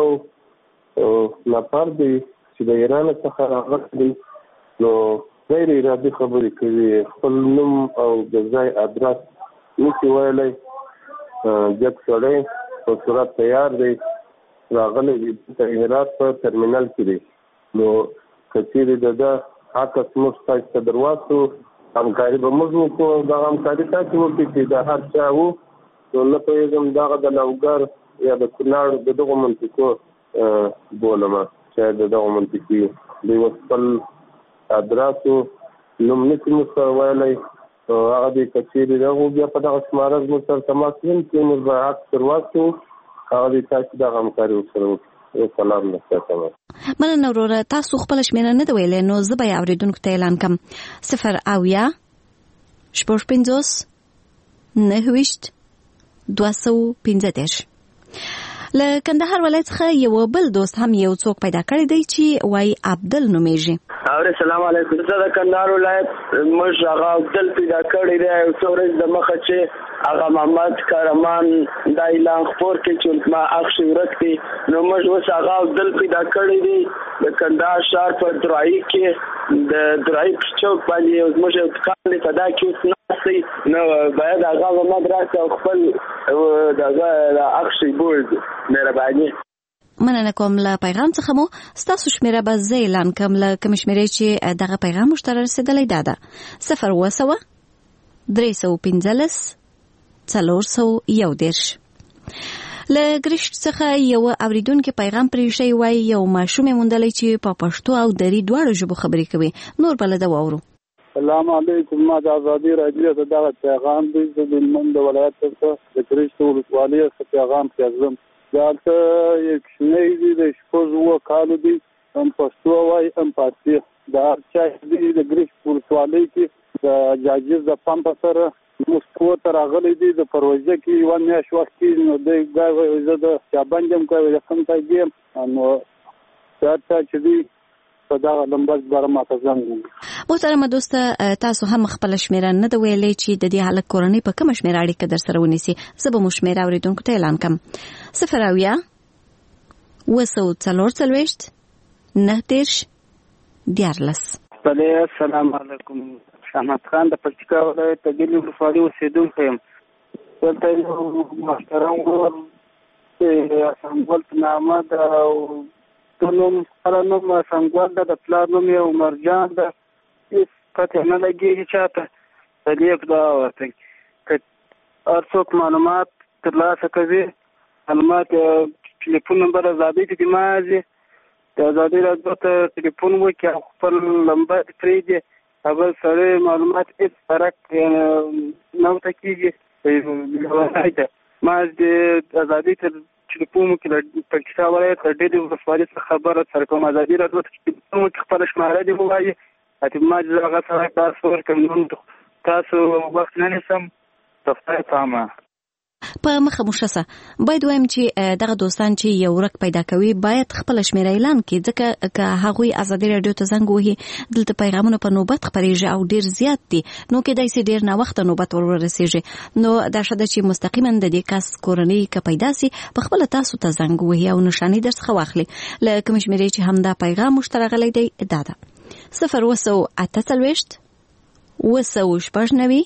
یو نفر دی چې د ایران څخه راغلی نو غیر ارادي خبرې کوي. خپل نوم او د ځای ادرس نشي ویلی. جګ سړی په صورت تیار دی راغلی دی د هرات په ترمینل کې دی. نو که چیرې د ده عکس موږ تاسو ته درواستو همکاري به موږ وکړو. دغه همکاري تاسو وکړئ چې د هر چا وو نو نه پوهېږم دغه د لوګر یا د کونړ د دغو منطقو بولمه چې د دغو منطقې دوی اوس خپل ادرس نوم نشي موږ سره ویلی. هغه دی که چیرې دغو بیا په دغه شماره زموږ سره تماس ونیم چې موږ به عکس درواستو. هغه دی تاسو دغه همکاري ورسره وکړئ. سلام نشته. مننه وروره. تاسو خپله شمېره نه ده ویلې نو زه به یې اورېدونکو ته اعلان کړم. صفر اویا شپږ پنځوس نهه ویشت دوه سوه پنځه دېرش. له کندهار ولایت څخه یو بل دوست هم یو څوک پیدا کړی دی چې وایي عبدل نومیږي. اورې سلام علیکم. زه د کندهار ولایت موږ هغه عبدل پیدا کړی دی. یو څو ورځې د مخه چې هغه محمد کارمان دا اعلان خپور کړي چې ما اخشي ورک دی نو موږ اوس هغه عبدل پیدا کړی دی د کندهار ښار په درایي کې د درایي چوک باندې زموږ یو دکان دی په دا کې اوس ناست نو باید هغه محمد راسي او خپل دغه اخشي بولد مهرباني. مننه کوم. له پیغام څخه مو ستاسو شمیره به زه اعلان کوم. له کوم شمیرې چې دغه پیغام موږ ته رسېدلی دا ده صفر اوه سوه درې سوه پنځلس څلور سوه یو دېرش. له ګرشت څخه یو اوریدونکي پیغام پرې شوی وایي یو ماشوم یې موندلی چې په پښتو او دري دواړو ژبو خبرې کوي. نور به له ده واورو. السلام علیکم. ما د ازادي راډیو ته دغه پیغام دی. زه د هلمند د ولایت څخه د ګرشت ولسوالۍ څخه پیغام پیغام دلته یو کوچنی دی د شپږ اووه کالو دی. هم پښتو وایي هم فارسي. د هر چا دی د ګرشت ولسوالۍ کې د جاجز د پمپ سره موږ کور ته راغلی دی. د پروژه کې یوه میاشت وخت کېږي نو دی ګای زه د چابند یم کوی د کوم ځای یم نو هر چا چې دی په دغه لمبر باره ماته زنګ ووهي. محترمه دوسته تاسو هم خپله شمیره نه ده ویلې چې د دې هلک کورنۍ په کومه شمیره اړیکه در سره ونیسي. زه به مو شمیره اورېدونکو ته اعلان کړم. صفر اویا اوه سوه څلور څلوېښت نهه دېرش دیارلس. بلې السلام علیکم. احمد خان د پکتیکا ولایت د ګیلې ولسوالۍ اوسېدونکی یم. دلته یو محترم ورور اسامګل په نامه ده او د نوم هره نوم اسامګل ده د پلار نوم یې عمرجان ده. هېڅ پته نه لګېږي چاته د لیک دا ورته که هر څوک معلومات ترلاسه کوي معلومات ټلیفون نمبر ازادۍ ته دې مازي د ازادۍ راډیو ته ټلیفون وکړي او خپل لمبر پرېږدي هغه سړی معلومات هېڅ فرق نه ورته کېږي. ما د ازادۍ ته ټلیفون وکړي د پکتیکا ولایت د ډېرې ولسوالۍ څخه خبره سره کوم. ازادۍ راډیو ته ټلیفون وکړي خپله شماره دې ووایي اتې ما چې هغه سړی تاسو ورکړم نو تاسو وخت نه نیسم د خدای په امان. په مخه مو ښه شه. باید وایم چې دغه دوستان چې یو ورک پیدا کوي باید خپله شمیره اعلان کړي ځکه که هغوی ازادي راډیو ته زنګ ووهي دلته پیغامونه په نوبت خپرېږي او ډېر زیات دي نو کیدای سي ډېر ناوخته نوبت ور ورسېږي. نو دا ښه ده چې مستقیما د دې کس کورنۍ که پیدا سي په خپله تاسو ته زنګ ووهي او نښاني در څخه واخلي. له کومې شمیرې چې همدا پیغام موږ ته راغلی دی دا ده صفر اوه سوه اته څلوېښت اوه سوه شپږ نوي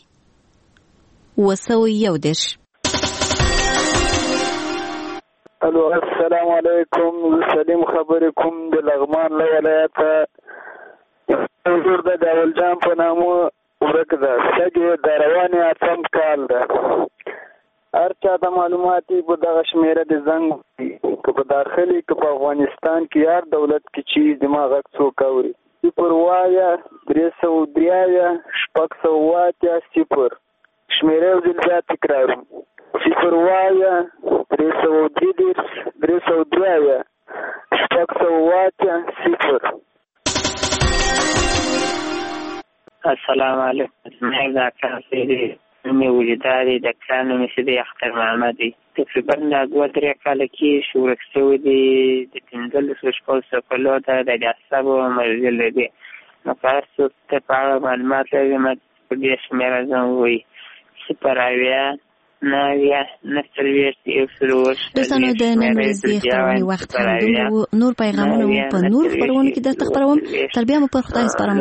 اوه سوه یو دېرش. الو السلام علیکم. زه سلیم خبرې کوم د لغمان له ولایته. حضور د داول جان په نامه ورک ده. سږ د روانې اتم کال ده. هر چا ته معلومات په دغه شمیره د زنګ وکړي که په داخلي که په افغانستان کې هر دولت کې چې زما غږ څوک اوري. صفر وایه درې سوه درې اویا شپږ سوه اوه اتیا صفر. شمیره یو ځل بیا تکراروم صفر وایه درې سوه درې دېرش درې سوه درې اویا شپږ سوه اته صفر. السلام علیکم. زما دا کار دی مې وجداري د کار نوم یې دی اختر محمد دی. تقریبا دا دوه درې کاله کې چې ورک شوی دی د پنځلسو شپږو څپلو ته د اعصابو مرض لري. نو که هر څوک ته په هغه معلومات لري ما په دې شمېره ځان ووایي صفر اویا نهه اویا نهه څلوېښت یو سل اووه شپږ. دوستانو د نن ورځې خپرونې وخت هم دومره و. نور پیغامونه مو په نور خپرونو کې درته خپروم. تر بیا مو پر خدای سپارم.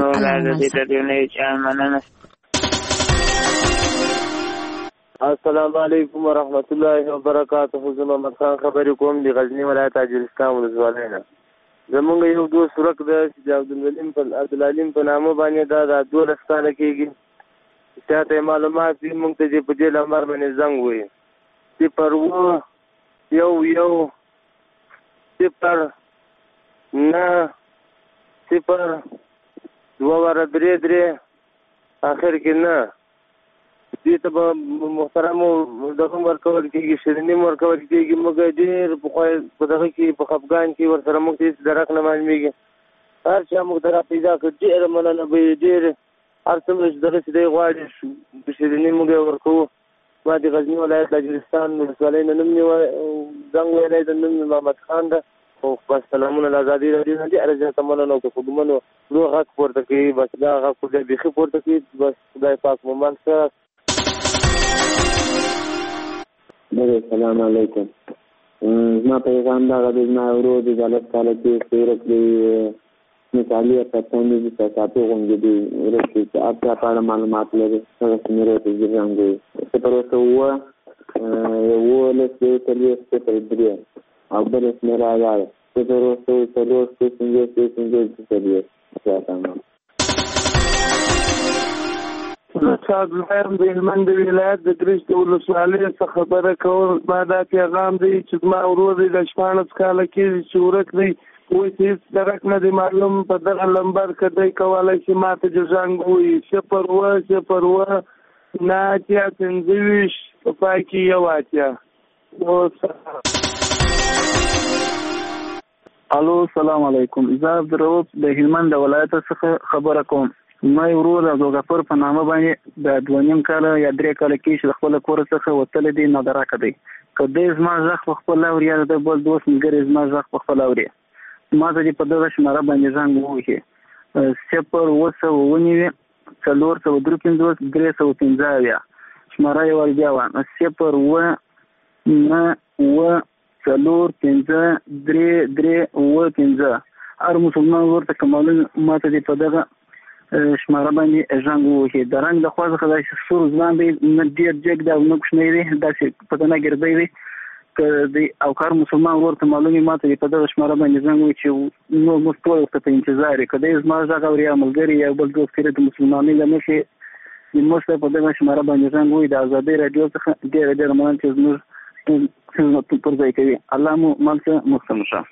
السلام علیکم ورحمت الله وبرکاته. زه محمد خان خبرې کوم د غزنی ولایت اجرستان ولسوالۍ نه. زمونږ یو دوست ورک دی چې د عبدالعلیم په عبدالعلیم په نامه باندې دا د دولس کاله کېږي. چاته معلومات دي موږ ته چې په دې نمبر باندې زنګ ووایي صفر اووه یو یو صفر نه صفر دوه واره درې درې اخر کې نه. دې ته به محترمو دغه ورکول کېږي شیریني ورکول کېږي. موږ ډېر پخوا په دغه کې په خفګان کې ورسره موږ ته هېڅ درک نه معلومېږي. هر چا موږ ته را پیدا کړ ډېره مننه به یې ډېر هر څومره چې دغسې دی غواړي په شیریني موږ یې ورکوو. ما د غزني ولایت د اجرستان ولسوالۍ نه نوم مې زنګ ویلی د نوم مې محمد خان ده. خو بس سلامونه د ازادي راډیو نه ډېره زیاته مننه او که په ګومنو لوی غږ پورته کوي بس دا غږ خو بیا بیخي پورته کوي. بس خدای پاک مو منځ ښه. السلام علیکم. زما پیغام دغه دی زما ورور د دولس کاله کې څېرک دی مثالي افغانستان دي چې تاسو غونډې دي ورته چې اړتیا په اړه معلومات لري هغه سمره ته ځان دی. صفر اووه یولس یو څلوېښت صفر درې او بل سمره راغله صفر اووه څلور پنځه پنځه څلوېښت. صاحب زما د هلمند ولایت د ګرشت ولسوالۍ څخه خبره کوم. ما دا پیغام دی چې زما ورور دی د شپاړس کاله کېږي چې ورک دی. اوس هېڅ درک نه دی معلوم په دغه لمبر که دی کولی شي ما ته د زنګ ووایي صفر اووه صفر اووه نهه اتیا پنځه ویشت په پای کې یو اتیا. الو السلام علیکم. زه عبدالرؤف د هلمند ولایت څخه خبره کوم. ما ورور د غفور په نامه باندې د دوه نیم کاله یا درې کاله کې چې د خپل کور څخه وتلی دی نادراکه دی. که دی زما غږ په خپل اوري یا د بل دوست ملګري زما غږ په خپل اوري ما ته دې په دغه شماره باندې زنګ ووهي صفر اووه سوه ونیوي څلور سوه درې پنځوس درې سوه پنځه اویا. شماره یې ور بیا وه صفر اووه نهه اووه څلور پنځه درې درې اووه پنځه. هر مسلمان ورته که معلوم ما ته دې په دغه شماره باندې زنګ ووهي. د رنګ د خوا څخه داسې سور ځوان دی نه ډېر جګ دی او نه کوچنی دی داسې په تنه ګرځی دی. که دی او کار مسلمان ورته معلوم ما ته په دغه شماره باندې زنګ ووهي چې نور موږ ټول ورته په انتظار یو. که دی زما غږ اوري یا ملګري یا بل دوست کړي د مسلمانۍ له مخې موږ ته په دغه شماره باندې زنګ ووهي. د ازادۍ راډیو څخه ډېره ډېره مننه چې زموږ خدمت پر ځای کوي. الله مو مل شه مستمر شه.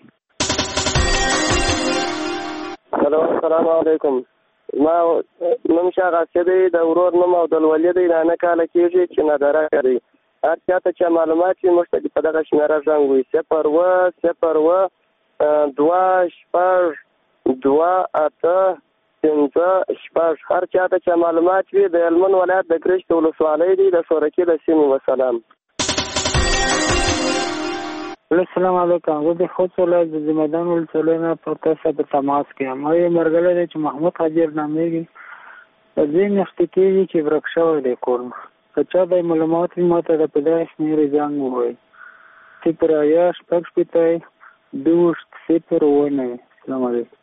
السلام علیکم. ما نوم شاه غاسي دی د ورور نوم عبدالولي دی د نهه کاله کېږي چې نادراکه دی. هر چا ته چې معلومات وي موږ ته په دغه شمېره زنګ ووایي صفر اووه صفر اووه دوه شپږ دوه اته پنځه شپږ. هر چا ته چې معلومات وي د هلمند ولایت د ګرشت ولسوالۍ دی د شورکي د سیمې. وسلام. السلام علیکم. زه د خوست ولایت د زمیدان ولسوالۍ نه په تاسو په تماس کې یم. ما یې ملګری دی چې محمود حاجر نامېږي. په دې میاشتې کېږي چې ورک شوی دی کور مه. که چا د معلومات وي ما ته د په دغه شمېرې زنګ ووایي صفر اویا شپږ شپېته دوه صفر اووه نوي. السلام علیکم.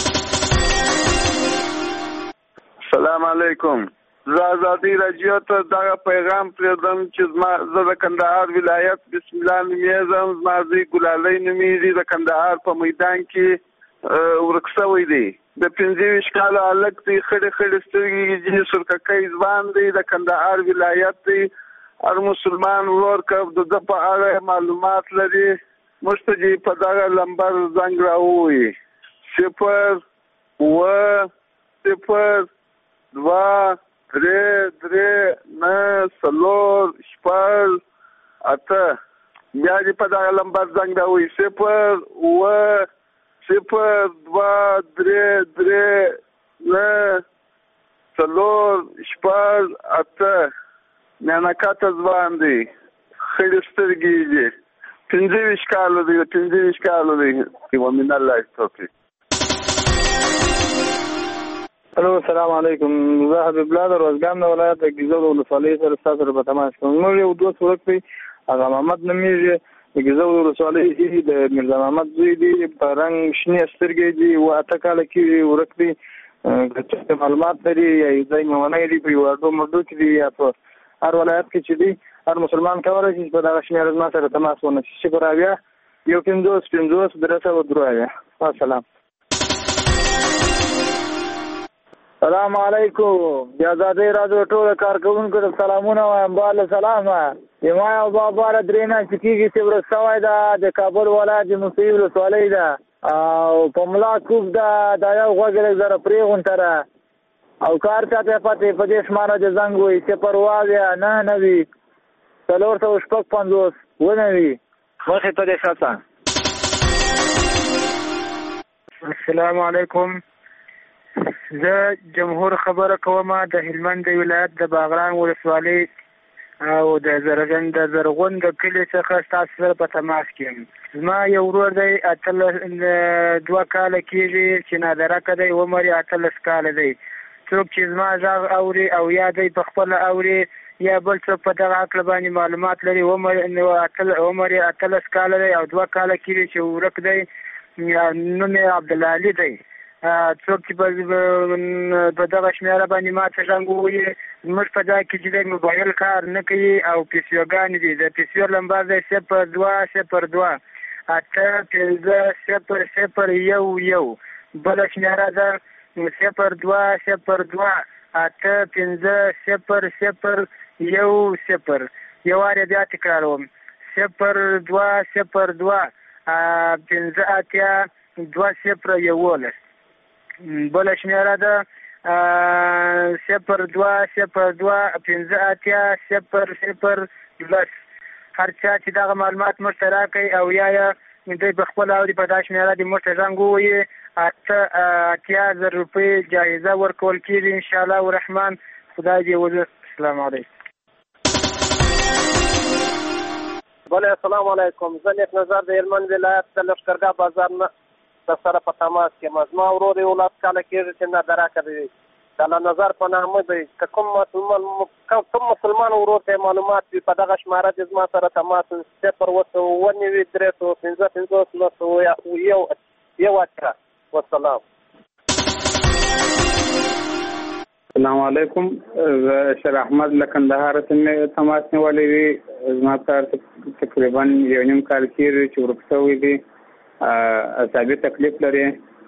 السلام علیکم. زه ازادي راډیو ته دغه پیغام پرېږدم چې زما زه د کندهار ولایت بسم الله نومیږم. زما زوی ګلالۍ نومیږي. د کندهار په میدان کې ورک شوی دی. د پنځه ویشت کاله هلک دی. خړې خړې سترګې دي. سرککی ځوان دی. د کندهار ولایت دی. هر مسلمان ورور که د ده په اړه معلومات لري موږ ته دې په دغه لمبر زنګ راووایي صفر اووه صفر دوه درې درې نهه څلور شپږ اته. بیا دې په دغه لمبر زنګ راووایي صفر اووه صفر دوه درې درې نه څلور شپږ اته نانکاته ځوان دی خړې سترګې دي پنځه ویشت کاله دی پنځه ویشت کاله دی ومن الله توفیق. الو السلام علیکم. زه حبیب الله د روزګان د ولایت د ګیزو د ولسوالۍ سره ستاسو سره په تماس کوم. موږ یو دوست ورک دی هغه محمد نومیږي د ګیزو د ولسوالۍ د میرزا محمد زوی دی په رنګ شنې سترګې دي او اته کاله کې ورک دی. چې معلومات لري یا ځای مونږ دی په یو اډو مردو کې دی یا په هر ولایت کې چې دی هر مسلمان کولی شي په دغه شمېر زما سره تماس ونیسي. شکر اویا یو پنځوس پنځوس درې سوه درې اویا. السلام. السلام علیکم. د ازادۍ راډیو ټولو کارکوونکو ته سلامونه وایم. بالا سلام. زما یو بابا را درې میاشتې کېږي چې ورک شوی ده د کابل ولایت د موسهي ولسوالۍ ده او په ملا کوب ده دا یو غوږ لږ زره پرېغونته ده او کار چاته پاتې په دې شماره د زنګ وایي صفر اویا نهه نوي څلور سوه شپږ پنځوس اووه نوي مخې ته دې ښه. السلام علیکم. زه جمهور خبره کوم د هلمند ولایت د باغران ولسوالۍ او د زرغون د زرغون د کلي څخه ستاسو سره په تماس کې یم. زما یو ورور دی اتلس دوه کاله کېږي چې نادرکه دی عمر یې اتلس کاله دی. څوک چې زما غږ اوري او یا دی په خپله اوري یا بل څوک په دغه هکله باندې معلومات لري عمر عمر یې اتلس کاله دی او دوه کاله کېږي چې ورک دی نوم یې عبدالعلي دی. څوک چې په دغه شمېره باندې ما ته زنګ ووایي زموږ په ځای کې چې دی موبایل کار نه کوي او پیسیوګانې دي. د پیسیو نمبر دی صفر دوه صفر دوه اته پنځه صفر صفر یو یو. بله شمېره ده صفر دوه صفر دوه اته پنځه صفر صفر یو صفر. یو وارې بیا تکراروم صفر دوه صفر دوه پنځه اتیا دوه صفر یولس. بله شمېره ده صفر دوه صفر دوه پنځه اتیا صفر صفر لس. هر چا چې دغه معلومات موږ ته راکوي او یا یې دوی په خپله اوري په دا شمېره دې موږ ته زنګ ووایي اته اتیا زر روپۍ جایزه ورکول کېږي انشاءالله الرحمن. خدای دې وزر. السلام علیکم. بله السلام علیکم. زه نیک نظر د هلمند ولایت د لښکرګاه بازار نه در سره په تماس کې یم. زما ورور یې ولس کاله کېږي چې نادرکه دی د الله نظر په نامه دی. که کوم کوم مسلمان ورور ته معلومات وي په دغه شماره دې زما سره تماس صفر اوه سوه اووه نوي درې سوه پنځه پنځوس نهه سوه یو یو اتیا. والسلام. السلام علیکم. زه شیر احمد له کندهار څخه تماس نیولی وي. زما کار تقریبا یو نیم کال کېږي چې ورک شوی دی. اعصابي تکلیف لري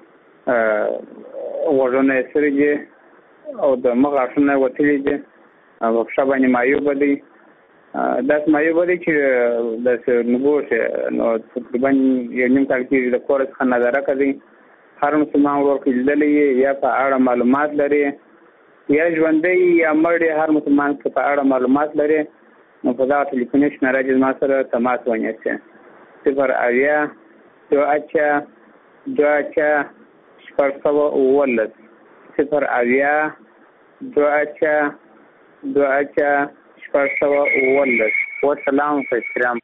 غوږونه یې سري دي او د مخ غاښونه یې وتلي دي په پښه باندې مایوبه دی. داسې مایوبه دی چې داسې نګوښې نو تقریبا یو نیم کال کېږي د کور څخه نادرکه دی. هر مسلمان ورور کې لیدلی یا په اړه معلومات لري یا ژوندی یا مړ هر مسلمان که په اړه معلومات لري نو په دغه ټلیفوني شمېره چې زما سره تماس ونیسي صفر اویا دو اتیا دو اتیا شپږ سوه اوولس صفر اویا دو اتیا دو اتیا شپږ سوه اوولس. والسلام په احترام.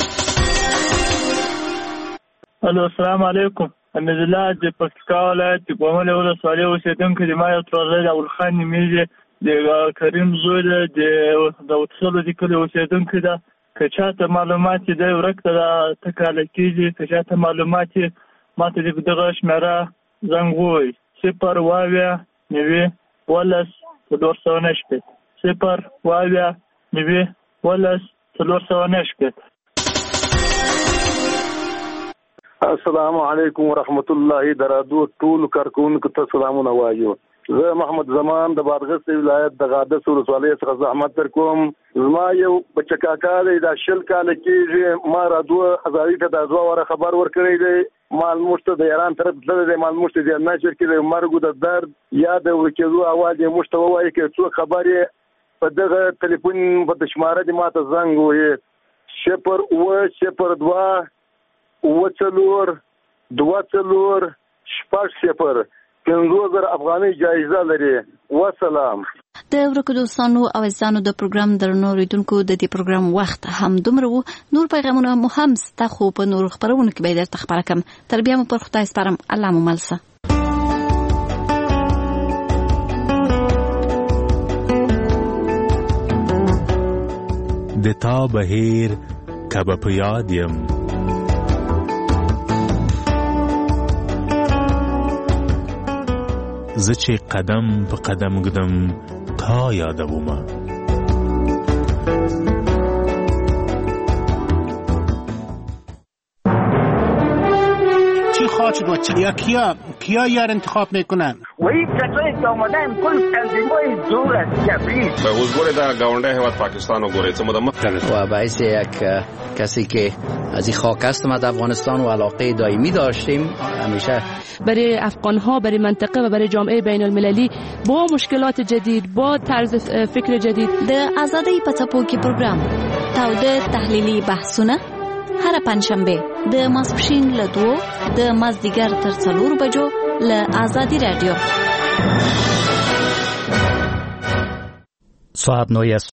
الو السلام علیکم. حمید الله د پکتیکا ولایت د ګومل ولسوالۍ اوسېدونکی د ما یو تورلی د اولخان نومیږي د کریم زوی ده د وتسلو د کلي اوسېدونکی ده. که چاته معلومات یې دی ورک ده دا اته کاله کېږي. که چاته معلومات یې ما ته د دغه شمېره زنګ ووایي صفر اوه اویا نوي اوولس څلور سوه نه شپېته صفر اوه اویا نوي اوولس څلور سوه نه شپېته. السلام علیکم ورحمت الله. د راډیو ټولو کارکوونکو ته سلامونه وایو. زه محمد زمان د بادغیس ولایت د غادس ولسوالۍ څخه زحمت در کوم. زما یو بچه کاکا دی دا شل کاله کېږي. ما راډیو هزاري ته دا دوه واره خبر ورکړی دی. مال موږ ته د ایران طرف تللی دی. مال موږ ته د نشر کې د مرګ د درد یا د ورکېدو اواز یې موږ ته ووایي که څوک خبر یې په دغه ټلیفون په د شماره دې ما ته زنګ ووایي صفر اوه صفر دوه اوه څلور دوه څلور شپږ صفر پنځه زره افغانۍ جایزه لري. وسلام. د ورکو دوستانو او عزیزانو د پروګرام درنو اوریدونکو د دې پروګرام وخت هم دومره وو. نور پیغامونه مو هم ستا خو په نور خبرونه کې به درته خبره کوم. تر بیا مو پر خدای سپارم. الله مو ملسه. د تا بهیر کبه په یاد یم زه چې قدم په قدم ږدم تا یادومه چی خواهد شد بچه یا کیا کیا یار انتخاب میکنن و این کسایی که آمدن کل تنظیمای دور از کبریز به حضور در گاونده هیواد پاکستان و گوره مدام و باعث یک کسی که از این خاک هستم از افغانستان و علاقه دائمی داشتیم همیشه برای افغان‌ها برای منطقه و برای جامعه بین المللی با مشکلات جدید با طرز فکر جدید د آزادۍ په څپو کې پروګرام تاوده تحلیلي بحثونه هر پنځشنبه د ماسپښین له دوو د مازدیګر تر څلورو بجو له آزادي رادیو. ساعت نو